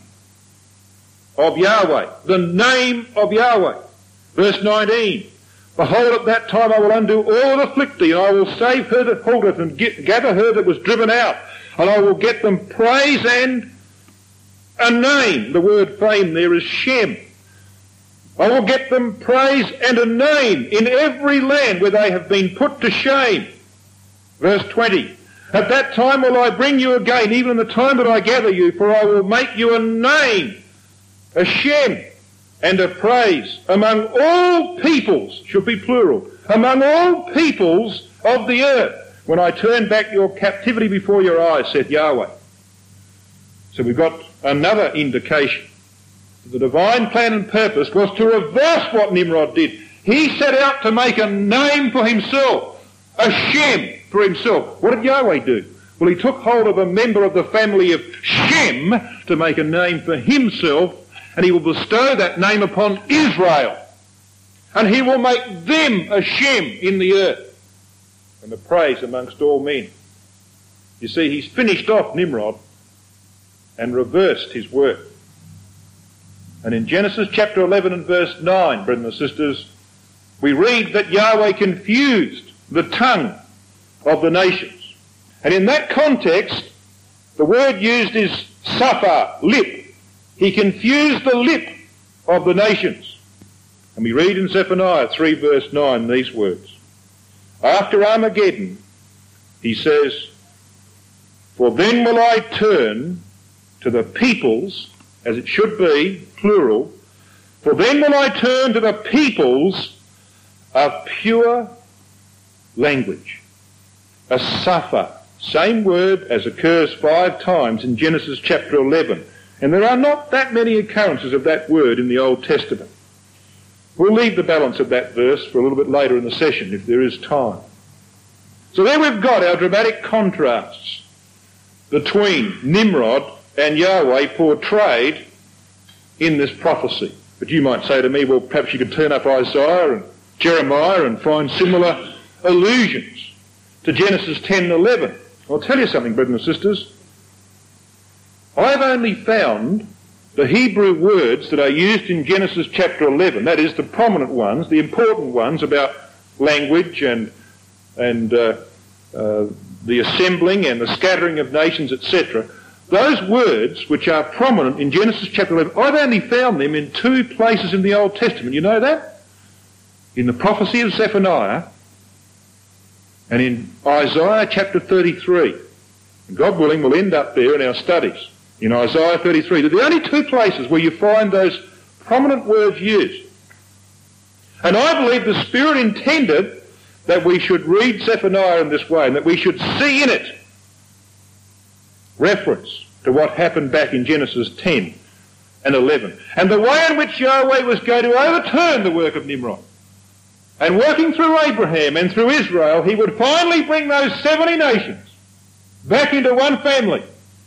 S3: of Yahweh, the name of Yahweh. Verse nineteen, behold, at that time I will undo all that afflict thee, and I will save her that holdeth, and get, gather her that was driven out, and I will get them praise and a name. The word fame there is Shem. I will get them praise and a name in every land where they have been put to shame. Verse twenty, at that time will I bring you again, even in the time that I gather you, for I will make you a name, a Shem, and a praise among all peoples, should be plural, among all peoples of the earth, when I turn back your captivity before your eyes, saith Yahweh. So we've got another indication. The divine plan and purpose was to reverse what Nimrod did. He set out to make a name for himself, a Shem for himself. What did Yahweh do? Well, he took hold of a member of the family of Shem to make a name for himself, and he will bestow that name upon Israel. And he will make them a Shem in the earth and a praise amongst all men. You see, he's finished off Nimrod and reversed his work. And in Genesis chapter eleven and verse nine, brothers and sisters, we read that Yahweh confused the tongue of the nations. And in that context, the word used is safar, lip. He confused the lip of the nations. And we read in Zephaniah three verse nine these words. After Armageddon, he says, for then will I turn to the peoples, as it should be, plural, for then will I turn to the peoples of pure language. A safar, same word as occurs five times in Genesis chapter eleven. And there are not that many occurrences of that word in the Old Testament. We'll leave the balance of that verse for a little bit later in the session if there is time. So there we've got our dramatic contrasts between Nimrod and Yahweh portrayed in this prophecy. But you might say to me, well, perhaps you could turn up Isaiah and Jeremiah and find similar allusions to Genesis ten and eleven. I'll tell you something, brothers and sisters. I've only found the Hebrew words that are used in Genesis chapter eleven, that is, the prominent ones, the important ones about language and and uh, uh, the assembling and the scattering of nations, et cetera, those words which are prominent in Genesis chapter eleven, I've only found them in two places in the Old Testament. You know that? In the prophecy of Zephaniah and in Isaiah chapter thirty-three. And God willing, we'll end up there in our studies. In Isaiah thirty-three. They're the only two places where you find those prominent words used. And I believe the Spirit intended that we should read Zephaniah in this way and that we should see in it reference to what happened back in Genesis ten and eleven. And the way in which Yahweh was going to overturn the work of Nimrod. And working through Abraham and through Israel, he would finally bring those seventy nations back into one family.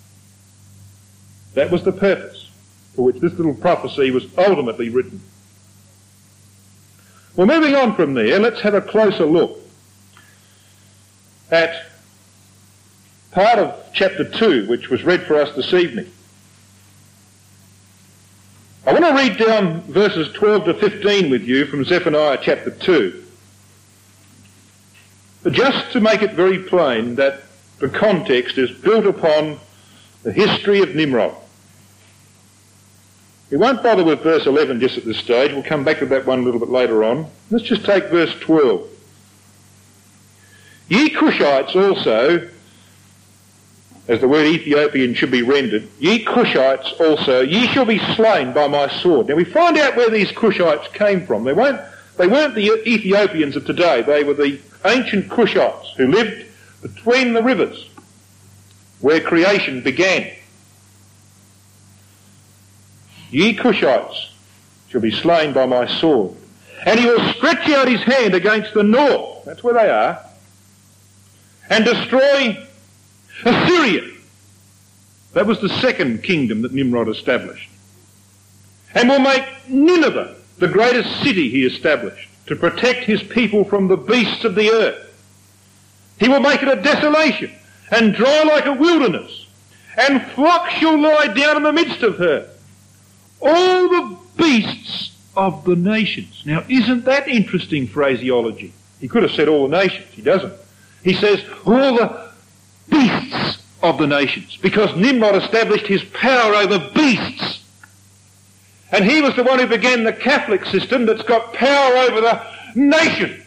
S3: That was the purpose for which this little prophecy was ultimately written. Well, moving on from there, let's have a closer look at part of chapter two, which was read for us this evening. I want to read down verses twelve to fifteen with you from Zephaniah chapter two, just to make it very plain that the context is built upon the history of Nimrod. We won't bother with verse eleven just at this stage. We'll come back to that one a little bit later on. Let's just take verse twelve. Ye Cushites also, as the word Ethiopian should be rendered, ye Cushites also, ye shall be slain by my sword. Now we find out where these Cushites came from. They weren't, they weren't the Ethiopians of today. They were the ancient Cushites who lived between the rivers where creation began. Ye Cushites shall be slain by my sword. And he will stretch out his hand against the north, that's where they are, and destroy Assyria. That was the second kingdom that Nimrod established. And will make Nineveh the greatest city he established to protect his people from the beasts of the earth. He will make it a desolation and dry like a wilderness, and flocks shall lie down in the midst of her. All the beasts of the nations. Now, isn't that interesting phraseology? He could have said all the nations. He doesn't. He says all the beasts of the nations, because Nimrod established his power over beasts. And he was the one who began the Catholic system that's got power over the nations.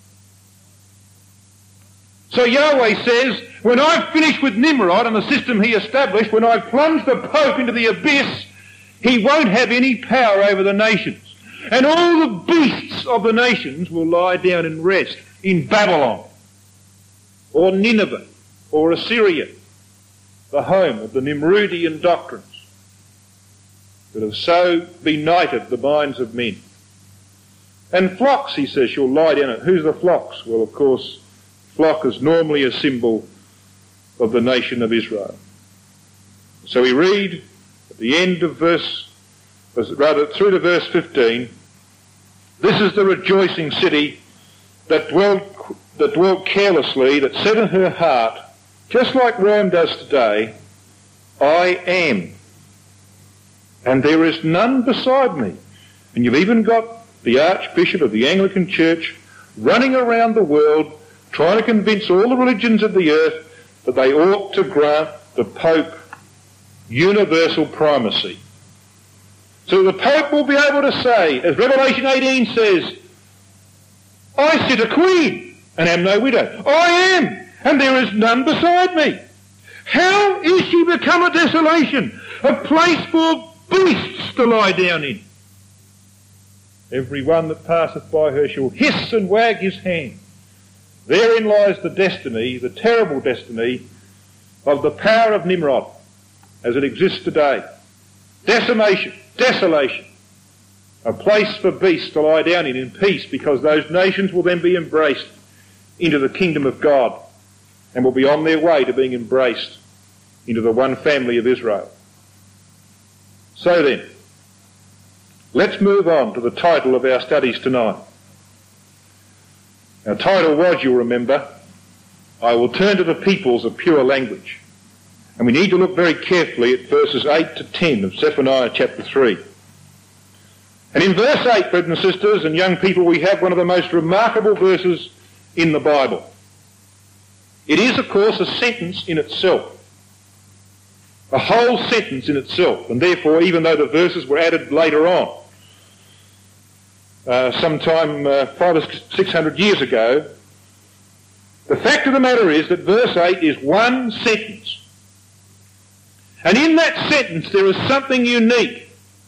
S3: So Yahweh says, when I've finished with Nimrod and the system he established, when I've plunged the Pope into the abyss, he won't have any power over the nations. And all the beasts of the nations will lie down and rest in Babylon, or Nineveh, or Assyria, the home of the Nimrodian doctrines that have so benighted the minds of men. And flocks, he says, shall lie down. Who's the flocks? Well, of course, flock is normally a symbol of the nation of Israel. So we read at the end of verse, rather through to verse fifteen, this is the rejoicing city that dwelt, that dwelt carelessly, that said in her heart, just like Rome does today, I am, and there is none beside me. And you've even got the Archbishop of the Anglican Church running around the world trying to convince all the religions of the earth that they ought to grant the Pope universal primacy. So the Pope will be able to say, as Revelation eighteen says, I sit a queen and am no widow. I am, and there is none beside me. How is she become a desolation, a place for beasts to lie down in? Every one that passeth by her shall hiss and wag his hand. Therein lies the destiny, the terrible destiny, of the power of Nimrod as it exists today. Decimation, desolation, a place for beasts to lie down in in peace, because those nations will then be embraced into the kingdom of God and will be on their way to being embraced into the one family of Israel. So then, let's move on to the title of our studies tonight. Our title was, you'll remember, I will turn to the peoples of pure language. And we need to look very carefully at verses eight to ten of Zephaniah chapter three. And in verse eight, brothers and sisters and young people, we have one of the most remarkable verses in the Bible. It is, of course, a sentence in itself. A whole sentence in itself. And therefore, even though the verses were added later on, uh, sometime uh, five or six hundred years ago, the fact of the matter is that verse eight is one sentence. And in that sentence there is something unique.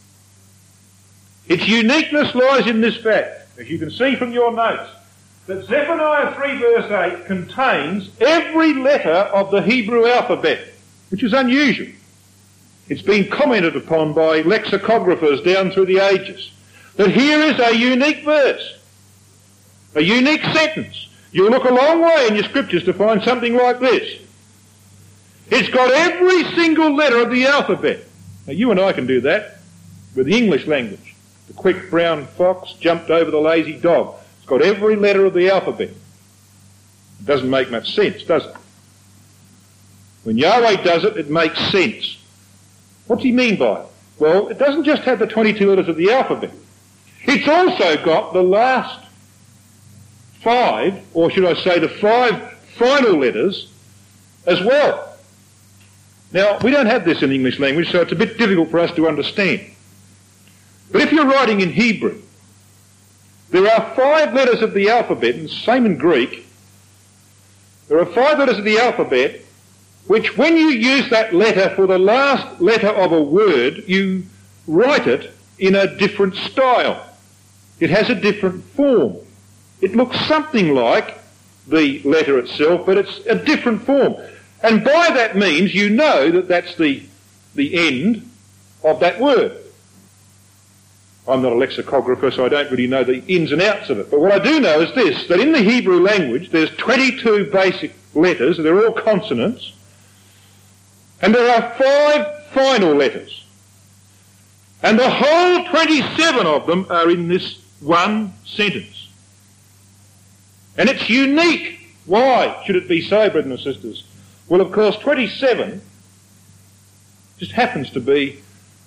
S3: Its uniqueness lies in this fact, as you can see from your notes, that Zephaniah three verse eight contains every letter of the Hebrew alphabet, which is unusual. It's been commented upon by lexicographers down through the ages, that here is a unique verse, a unique sentence. You'll look a long way in your scriptures to find something like this. It's got every single letter of the alphabet. Now you and I can do that with the English language. The quick brown fox jumped over the lazy dog. It's got every letter of the alphabet. It doesn't make much sense, does it? When Yahweh does it, it makes sense. What's he mean by it? Well, it doesn't just have the twenty-two letters of the alphabet. It's also got the last five, or should I say the five final letters as well. Now, we don't have this in the English language, so it's a bit difficult for us to understand. But if you're writing in Hebrew, there are five letters of the alphabet, and same in Greek. There are five letters of the alphabet which, when you use that letter for the last letter of a word, you write it in a different style. It has a different form. It looks something like the letter itself, but it's a different form. And by that means you know that that's the, the end of that word. I'm not a lexicographer, so I don't really know the ins and outs of it. But what I do know is this, that in the Hebrew language there's twenty-two basic letters, they're all consonants, and there are five final letters. And the whole twenty-seven of them are in this one sentence. And it's unique. Why should it be so, brothers and sisters? Well, of course, twenty-seven just happens to be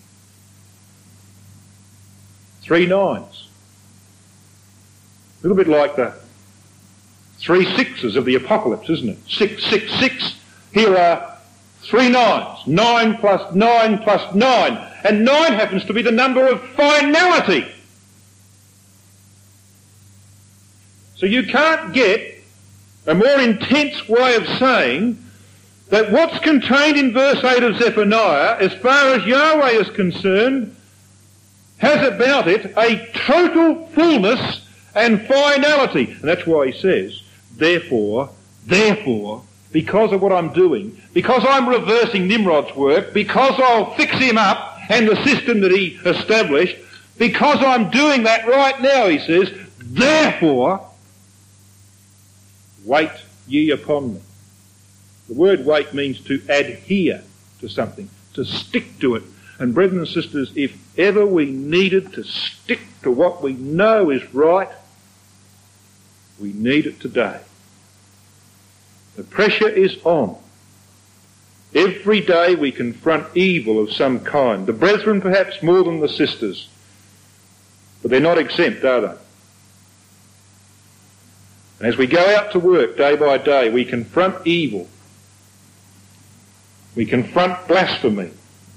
S3: three nines. A little bit like the three sixes of the apocalypse, isn't it? Six, six, six. Here are three nines. Nine plus nine plus nine. And nine happens to be the number of finality. So you can't get a more intense way of saying that what's contained in verse eight of Zephaniah, as far as Yahweh is concerned, has about it a total fullness and finality. And that's why he says, therefore, therefore, because of what I'm doing, because I'm reversing Nimrod's work, because I'll fix him up and the system that he established, because I'm doing that right now, he says, therefore, wait ye upon me. The word wait means to adhere to something, to stick to it. And brethren and sisters, if ever we needed to stick to what we know is right, we need it today. The pressure is on. Every day we confront evil of some kind. The brethren perhaps more than the sisters. But they're not exempt, are they? And as we go out to work day by day, we confront evil. We confront blasphemy.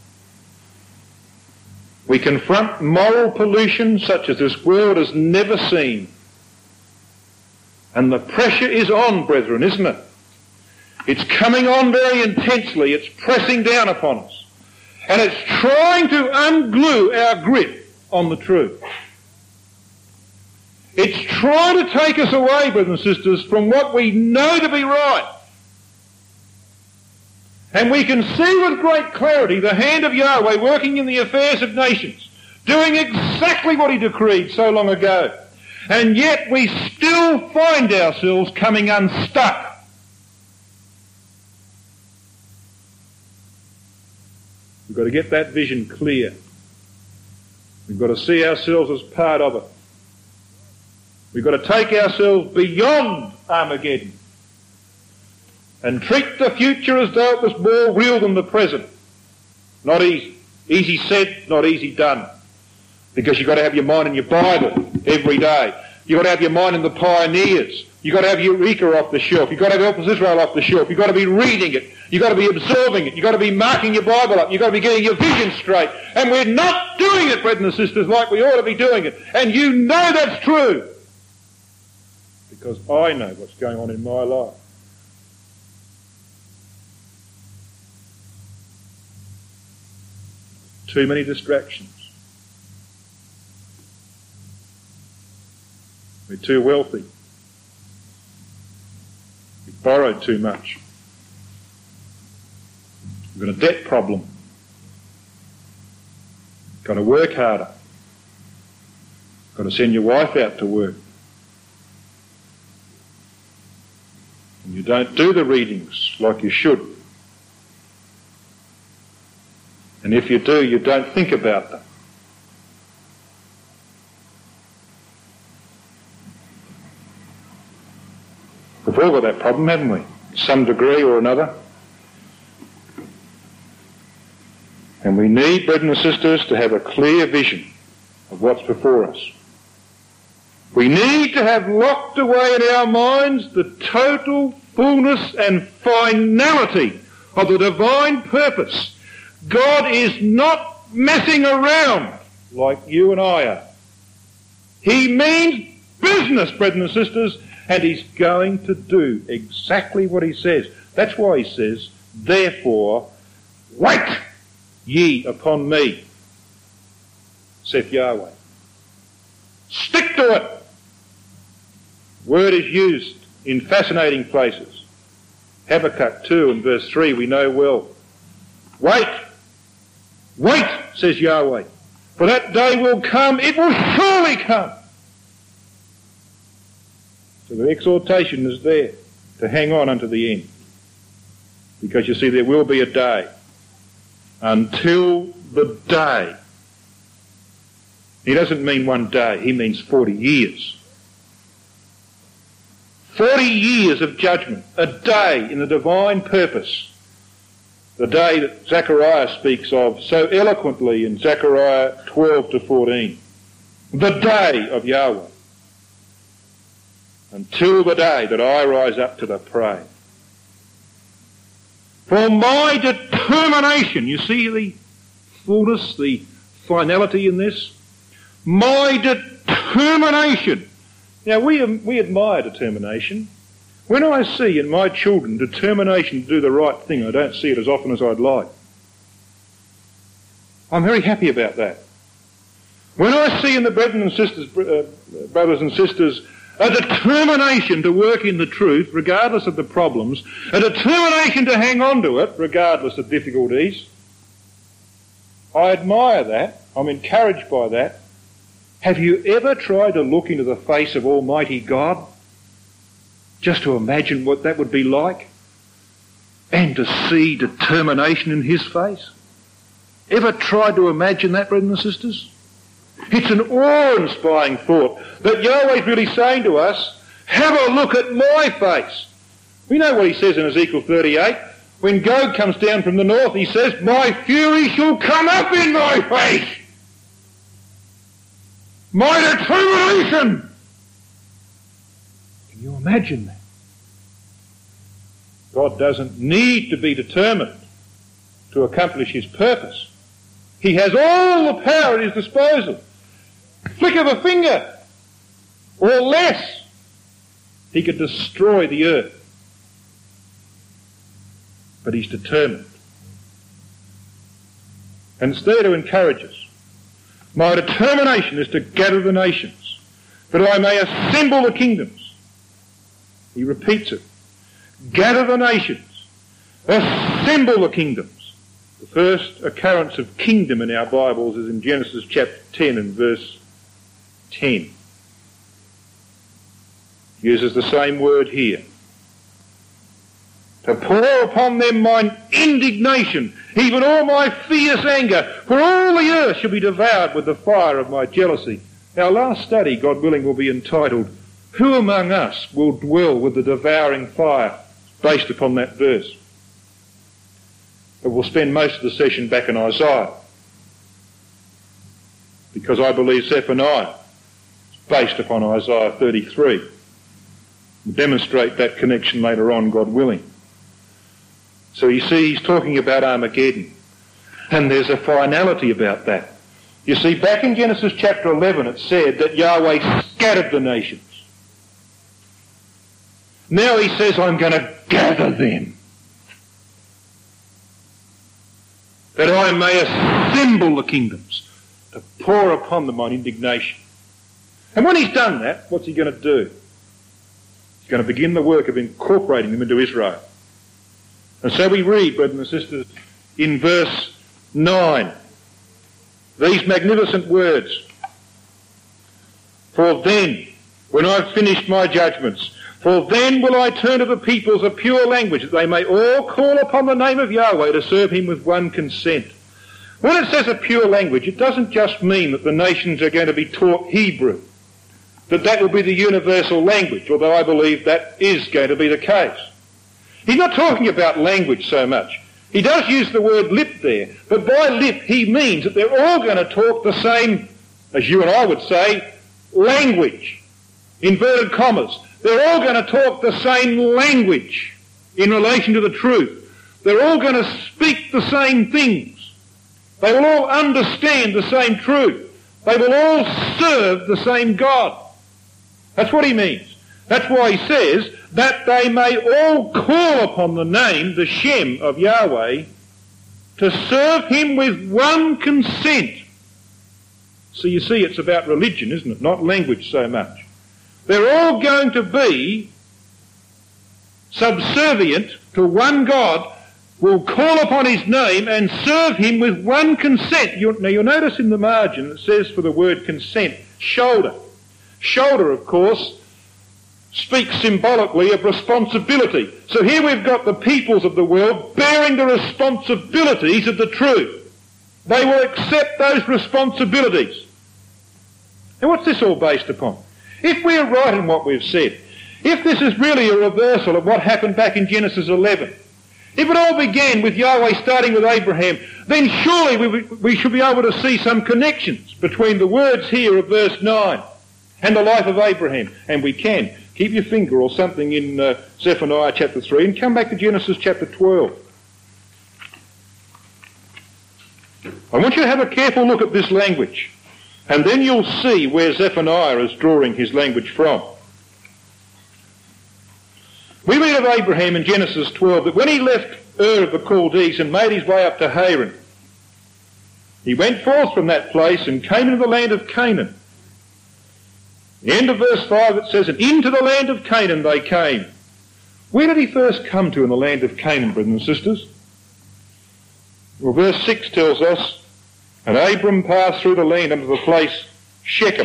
S3: We confront moral pollution such as this world has never seen. And the pressure is on, brethren, isn't it? It's coming on very intensely. It's pressing down upon us. And it's trying to unglue our grip on the truth. It's trying to take us away, brothers and sisters, from what we know to be right. And we can see with great clarity the hand of Yahweh working in the affairs of nations, doing exactly what he decreed so long ago. And yet we still find ourselves coming unstuck. We've got to get that vision clear. We've got to see ourselves as part of it. We've got to take ourselves beyond Armageddon and treat the future as though it was more real than the present. Not easy. Easy said, not easy done. Because you've got to have your mind in your Bible every day. You've got to have your mind in the pioneers. You've got to have Eureka off the shelf. You've got to have Help Us Israel off the shelf. You've got to be reading it. You've got to be absorbing it. You've got to be marking your Bible up. You've got to be getting your vision straight. And we're not doing it, brethren and sisters, like we ought to be doing it. And you know that's true. Because I know what's going on in my life. Too many distractions. We're too wealthy. We've borrowed too much. We've got a debt problem. Got to work harder. Got to send your wife out to work. And you don't do the readings like you should. And if you do, you don't think about them. We've all got that problem, haven't we? To some degree or another. And we need, brethren and sisters, to have a clear vision of what's before us. We need to have locked away in our minds the total fullness and finality of the divine purpose. God is not messing around like you and I are. He means business, brethren and sisters, and he's going to do exactly what he says. That's why he says, therefore, wait ye upon me, saith Yahweh. Stick to it. Word is used in fascinating places. Habakkuk two and verse three we know well. Wait. Wait, says Yahweh, for that day will come, it will surely come. So the exhortation is there to hang on unto the end. Because you see, there will be a day. Until the day. He doesn't mean one day, he means forty years. Forty years of judgment, a day in the divine purpose. The day that Zechariah speaks of so eloquently in Zechariah twelve to fourteen. The day of Yahweh. Until the day that I rise up to the prey. For my determination, you see the fullness, the finality in this? My determination. Now we, we admire determination. When I see in my children determination to do the right thing, I don't see it as often as I'd like. I'm very happy about that. When I see in the brethren and sisters, uh, brothers and sisters, a determination to work in the truth, regardless of the problems, a determination to hang on to it, regardless of difficulties, I admire that. I'm encouraged by that. Have you ever tried to look into the face of Almighty God? Just to imagine what that would be like? And to see determination in his face? Ever tried to imagine that, brethren and sisters? It's an awe-inspiring thought that Yahweh's really saying to us, have a look at my face. We know what he says in Ezekiel thirty-eight. When Gog comes down from the north, he says, my fury shall come up in my face. My determination. Can you imagine that? God doesn't need to be determined to accomplish his purpose. He has all the power at his disposal. Flick of a finger, or less, he could destroy the earth. But he's determined. And it's there to encourage us. My determination is to gather the nations, that I may assemble the kingdoms. He repeats it. Gather the nations, assemble the kingdoms. The first occurrence of kingdom in our Bibles is in Genesis chapter ten and verse ten. Uses the same word here. To pour upon them mine indignation, even all my fierce anger, for all the earth shall be devoured with the fire of my jealousy. Our last study, God willing, will be entitled, Who among us will dwell with the devouring fire? based upon that verse. But we'll spend most of the session back in Isaiah, because I believe Zephaniah is based upon Isaiah thirty-three. We'll demonstrate that connection later on, God willing. So you see, he's talking about Armageddon, and there's a finality about that. You see, back in Genesis chapter eleven it said that Yahweh scattered the nations. Now he says, I'm going to gather them, that I may assemble the kingdoms, to pour upon them mine indignation. And when he's done that, what's he going to do? He's going to begin the work of incorporating them into Israel. And so we read, brothers and sisters, in verse nine, these magnificent words. For then, when I've finished my judgments, for then will I turn to the peoples a pure language, that they may all call upon the name of Yahweh to serve him with one consent. When it says a pure language, it doesn't just mean that the nations are going to be taught Hebrew, that that will be the universal language, although I believe that is going to be the case. He's not talking about language so much. He does use the word lip there, but by lip he means that they're all going to talk the same, as you and I would say, language. Inverted commas. They're all going to talk the same language in relation to the truth. They're all going to speak the same things. They will all understand the same truth. They will all serve the same God. That's what he means. That's why he says that they may all call upon the name, the Shem of Yahweh, to serve him with one consent. So you see, it's about religion, isn't it? Not language so much. They're all going to be subservient to one God, will call upon his name and serve him with one consent. You, now you'll notice in the margin it says for the word consent, shoulder. Shoulder, of course, speaks symbolically of responsibility. So here we've got the peoples of the world bearing the responsibilities of the truth. They will accept those responsibilities. And what's this all based upon? If we're right in what we've said, if this is really a reversal of what happened back in Genesis eleven, if it all began with Yahweh starting with Abraham, then surely we, we should be able to see some connections between the words here of verse nine and the life of Abraham. And we can. Keep your finger or something in uh, Zephaniah chapter three and come back to Genesis chapter twelve. I want you to have a careful look at this language, and then you'll see where Zephaniah is drawing his language from. We read of Abraham in Genesis twelve that when he left Ur of the Chaldees and made his way up to Haran, he went forth from that place and came into the land of Canaan. The end of verse five it says, and into the land of Canaan they came. Where did he first come to in the land of Canaan, brothers and sisters? Well, verse six tells us, and Abram passed through the land unto the place Shechem.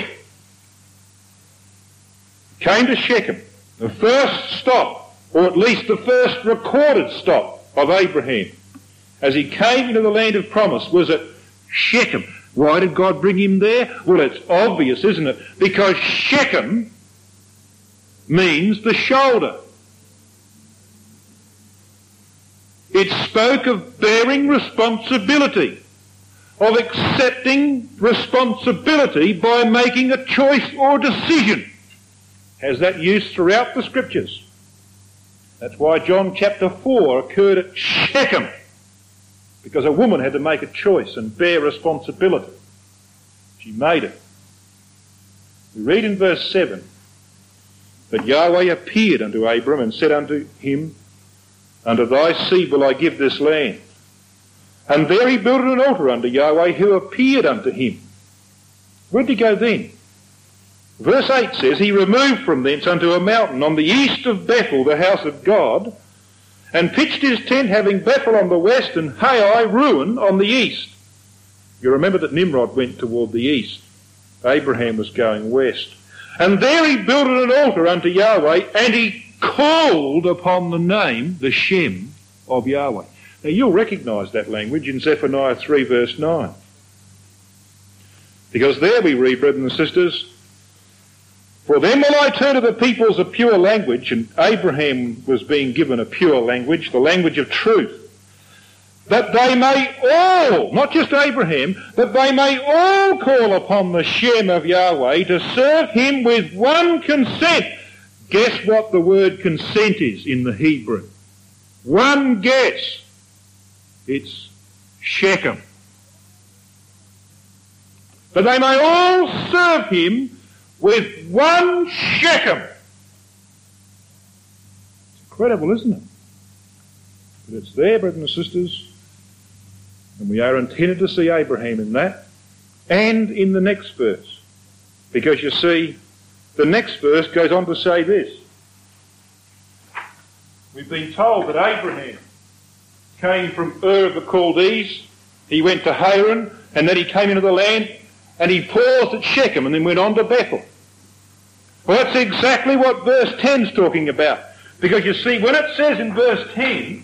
S3: Came to Shechem, the first stop, or at least the first recorded stop of Abraham, as he came into the land of promise, was at Shechem. Why did God bring him there? Well, it's obvious, isn't it? Because Shechem means the shoulder. It spoke of bearing responsibility, of accepting responsibility by making a choice or decision. Has that use throughout the Scriptures. That's why John chapter four occurred at Shechem, because a woman had to make a choice and bear responsibility. She made it. We read in verse seven, but Yahweh appeared unto Abram and said unto him, unto thy seed will I give this land. And there he built an altar unto Yahweh who appeared unto him. Where did he go then? Verse eight says, he removed from thence unto a mountain on the east of Bethel, the house of God, and pitched his tent, having Bethel on the west and Hai, ruin, on the east. You remember that Nimrod went toward the east. Abraham was going west. And there he built an altar unto Yahweh, and he called upon the name, the Shem, of Yahweh. Now you'll recognise that language in Zephaniah three verse nine. Because there we read, brothers and sisters, For then will I turn to the peoples a pure language, and Abraham was being given a pure language, the language of truth, that they may all, not just Abraham, that they may all call upon the Shem of Yahweh to serve him with one consent. Guess what the word consent is in the Hebrew? One guess. It's Shechem. That they may all serve him with one Shechem. It's incredible, isn't it? But it's there, brothers and sisters. And we are intended to see Abraham in that and in the next verse. Because you see, the next verse goes on to say this. We've been told that Abraham came from Ur of the Chaldees, he went to Haran, and then he came into the land, and he paused at Shechem and then went on to Bethel. Well, that's exactly what verse ten is talking about. Because you see, when it says in verse ten,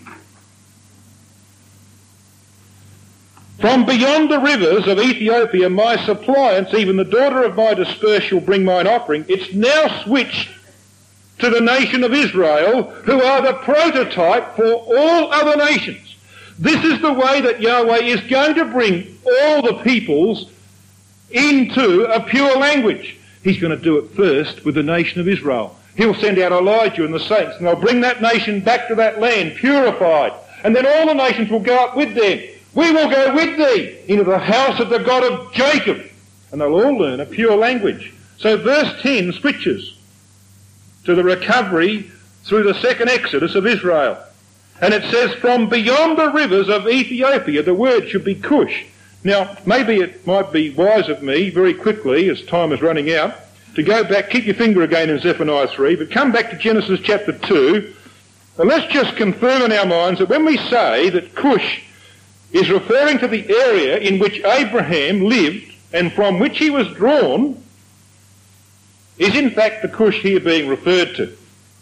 S3: from beyond the rivers of Ethiopia my suppliants, even the daughter of my disperse shall bring mine offering. It's now switched to the nation of Israel, who are the prototype for all other nations. This is the way that Yahweh is going to bring all the peoples into a pure language. He's going to do it first with the nation of Israel. He'll send out Elijah and the saints, and they'll bring that nation back to that land purified. And then all the nations will go up with them. We will go with thee into the house of the God of Jacob. And they'll all learn a pure language. So verse ten switches to the recovery through the second exodus of Israel. And it says, from beyond the rivers of Ethiopia, the word should be Cush. Now, maybe it might be wise of me, very quickly, as time is running out, to go back, keep your finger again in Zephaniah three, but come back to Genesis chapter two, and let's just confirm in our minds that when we say that Cush is referring to the area in which Abraham lived and from which he was drawn, is in fact the Cush here being referred to.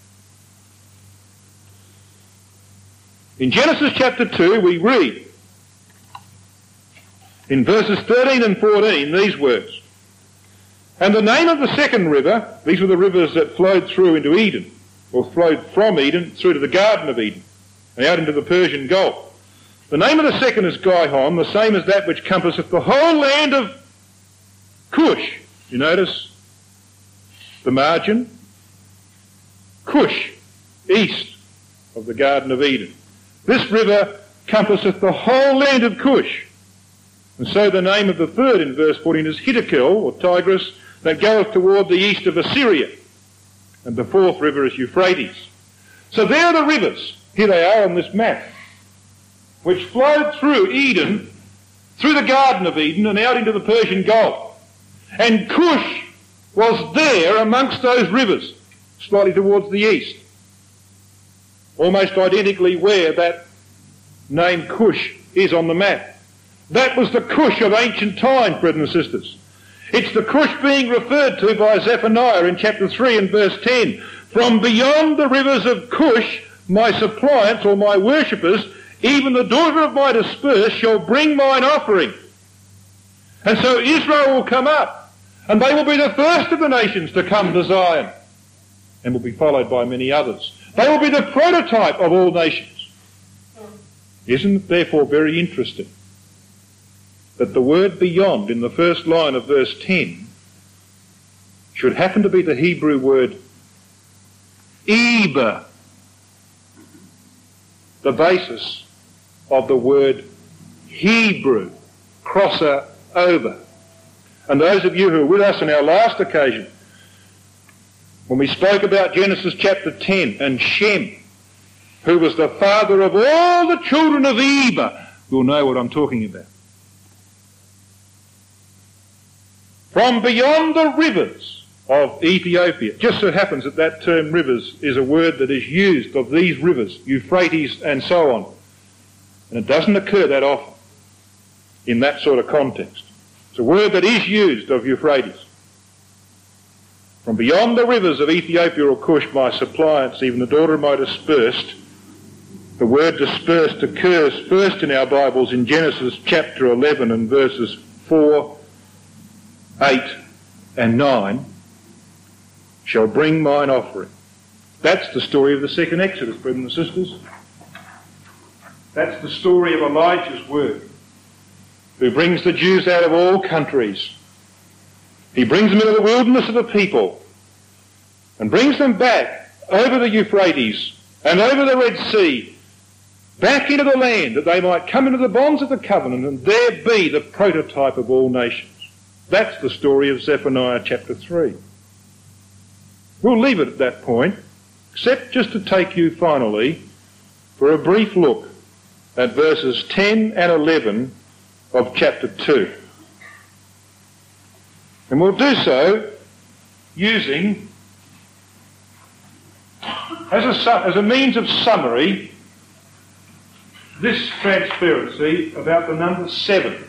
S3: In Genesis chapter two we read in verses thirteen and fourteen these words, and the name of the second river, these were the rivers that flowed through into Eden, or flowed from Eden through to the Garden of Eden and out into the Persian Gulf. The name of the second is Gihon, the same as that which compasseth the whole land of Cush. You notice the margin? Cush, east of the Garden of Eden. This river compasseth the whole land of Cush. And so the name of the third in verse fourteen is Hiddekel, or Tigris, that goeth toward the east of Assyria. And the fourth river is Euphrates. So there are the rivers. Here they are on this map, which flowed through Eden, through the Garden of Eden and out into the Persian Gulf. And Cush was there amongst those rivers, slightly towards the east, almost identically where that name Cush is on the map. That was the Cush of ancient times, brothers and sisters. It's the Cush being referred to by Zephaniah in chapter three and verse ten. From beyond the rivers of Cush, my suppliants, or my worshippers, even the daughter of my disperse shall bring mine offering. And so Israel will come up, and they will be the first of the nations to come to Zion, and will be followed by many others. They will be the prototype of all nations. Isn't it therefore very interesting that the word beyond in the first line of verse ten should happen to be the Hebrew word Eber, the basis of the word Hebrew, crosser over. And those of you who were with us on our last occasion, when we spoke about Genesis chapter ten and Shem, who was the father of all the children of Eber, will know what I'm talking about. From beyond the rivers of Ethiopia. Just so happens that that term rivers is a word that is used of these rivers, Euphrates and so on. And it doesn't occur that often in that sort of context. It's a word that is used of Euphrates. From beyond the rivers of Ethiopia or Cush, my suppliants, even the daughter of my dispersed. The word dispersed occurs first in our Bibles in Genesis chapter eleven and verses four, eight and nine. shall bring mine offering. That's the story of the second Exodus, brothers and sisters. That's the story of Elijah's work, who brings the Jews out of all countries. He brings them into the wilderness of the people and brings them back over the Euphrates and over the Red Sea, back into the land, that they might come into the bonds of the covenant and there be the prototype of all nations. That's the story of Zephaniah chapter three. We'll leave it at that point, except just to take you finally for a brief look at verses ten and eleven of chapter two. And we'll do so using, as a, as a means of summary, this transparency about the number seven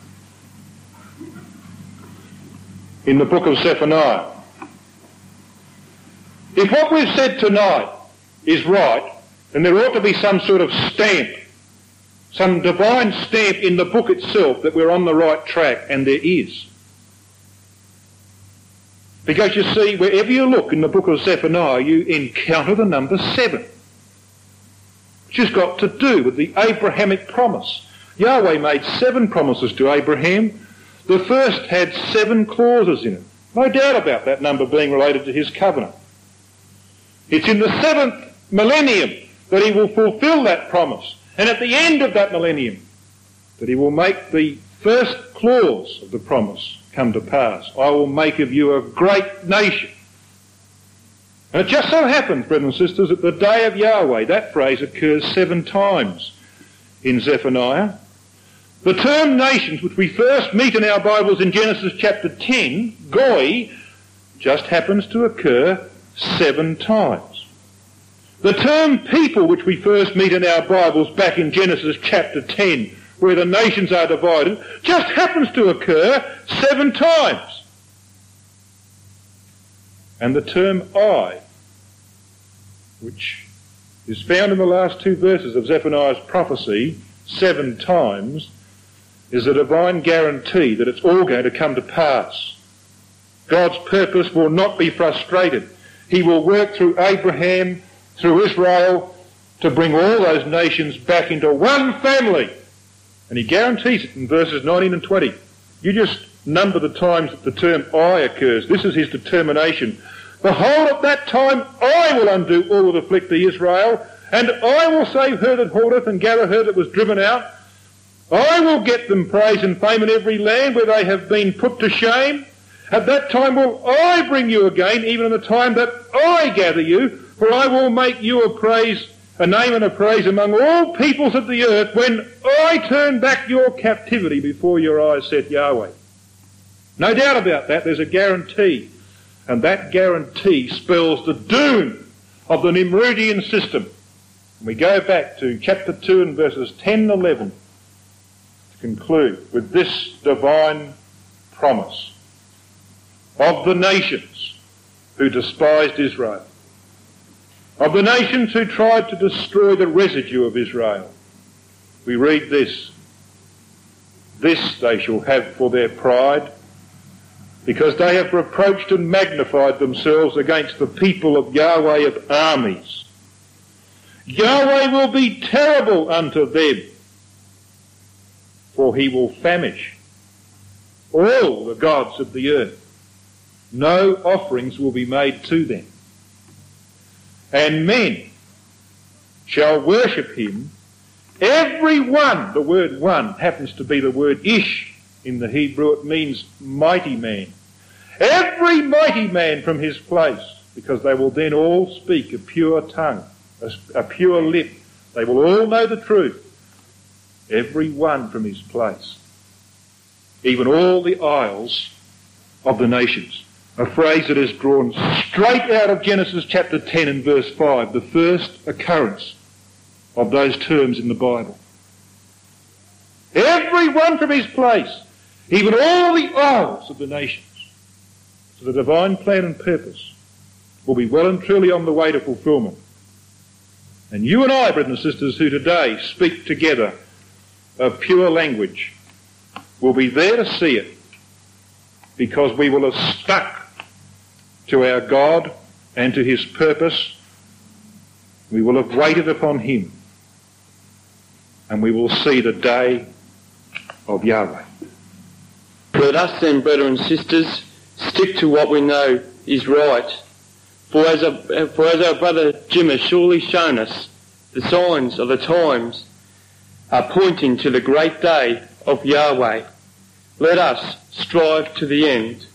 S3: in the book of Zephaniah. If what we've said tonight is right, then there ought to be some sort of stamp, some divine stamp in the book itself that we're on the right track, and there is. Because you see, wherever you look in the book of Zephaniah, you encounter the number seven, which has got to do with the Abrahamic promise. Yahweh made seven promises to Abraham. The first had seven clauses in it. No doubt about that number being related to his covenant. It's in the seventh millennium that he will fulfill that promise. And at the end of that millennium, that he will make the first clause of the promise come to pass. I will make of you a great nation. And it just so happens, brothers and sisters, that the day of Yahweh, that phrase occurs seven times in Zephaniah. The term nations, which we first meet in our Bibles in Genesis chapter ten, Goy, just happens to occur seven times. The term people, which we first meet in our Bibles back in Genesis chapter ten, where the nations are divided, just happens to occur seven times. And the term I, which is found in the last two verses of Zephaniah's prophecy seven times, is a divine guarantee that it's all going to come to pass. God's purpose will not be frustrated. He will work through Abraham, through Israel, to bring all those nations back into one family. And he guarantees it in verses nineteen and twenty. You just number the times that the term I occurs. This is his determination. Behold, at that time I will undo all that afflict thee, Israel, and I will save her that hoardeth and gather her that was driven out. I will get them praise and fame in every land where they have been put to shame. At that time will I bring you again, even in the time that I gather you, for I will make you a praise, a name and a praise among all peoples of the earth, when I turn back your captivity before your eyes, saith Yahweh. No doubt about that, there's a guarantee. And that guarantee spells the doom of the Nimrodian system. And we go back to chapter two and verses ten and eleven to conclude with this divine promise of the nations who despised Israel, of the nations who tried to destroy the residue of Israel. We read this: this they shall have for their pride, because they have reproached and magnified themselves against the people of Yahweh of armies. Yahweh will be terrible unto them, for he will famish all the gods of the earth. No offerings will be made to them. And men shall worship him, every one. The word one happens to be the word ish in the Hebrew. It means mighty man. Every mighty man from his place, because they will then all speak a pure tongue, a, a pure lip. They will all know the truth. Every one from his place. Even all the isles of the nations. A phrase that is drawn straight out of Genesis chapter ten and verse five, the first occurrence of those terms in the Bible. Every one from his place, even all the isles of the nations. So the divine plan and purpose will be well and truly on the way to fulfilment. And you and I, brothers and sisters, who today speak together a pure language, will be there to see it, because we will have stuck to our God and to his purpose, we will have waited upon him, and we will see the day of Yahweh.
S1: Let us then, brothers and sisters, stick to what we know is right. For as, a, for as our brother Jim has surely shown us, the signs of the times are pointing to the great day of Yahweh. Let us strive to the end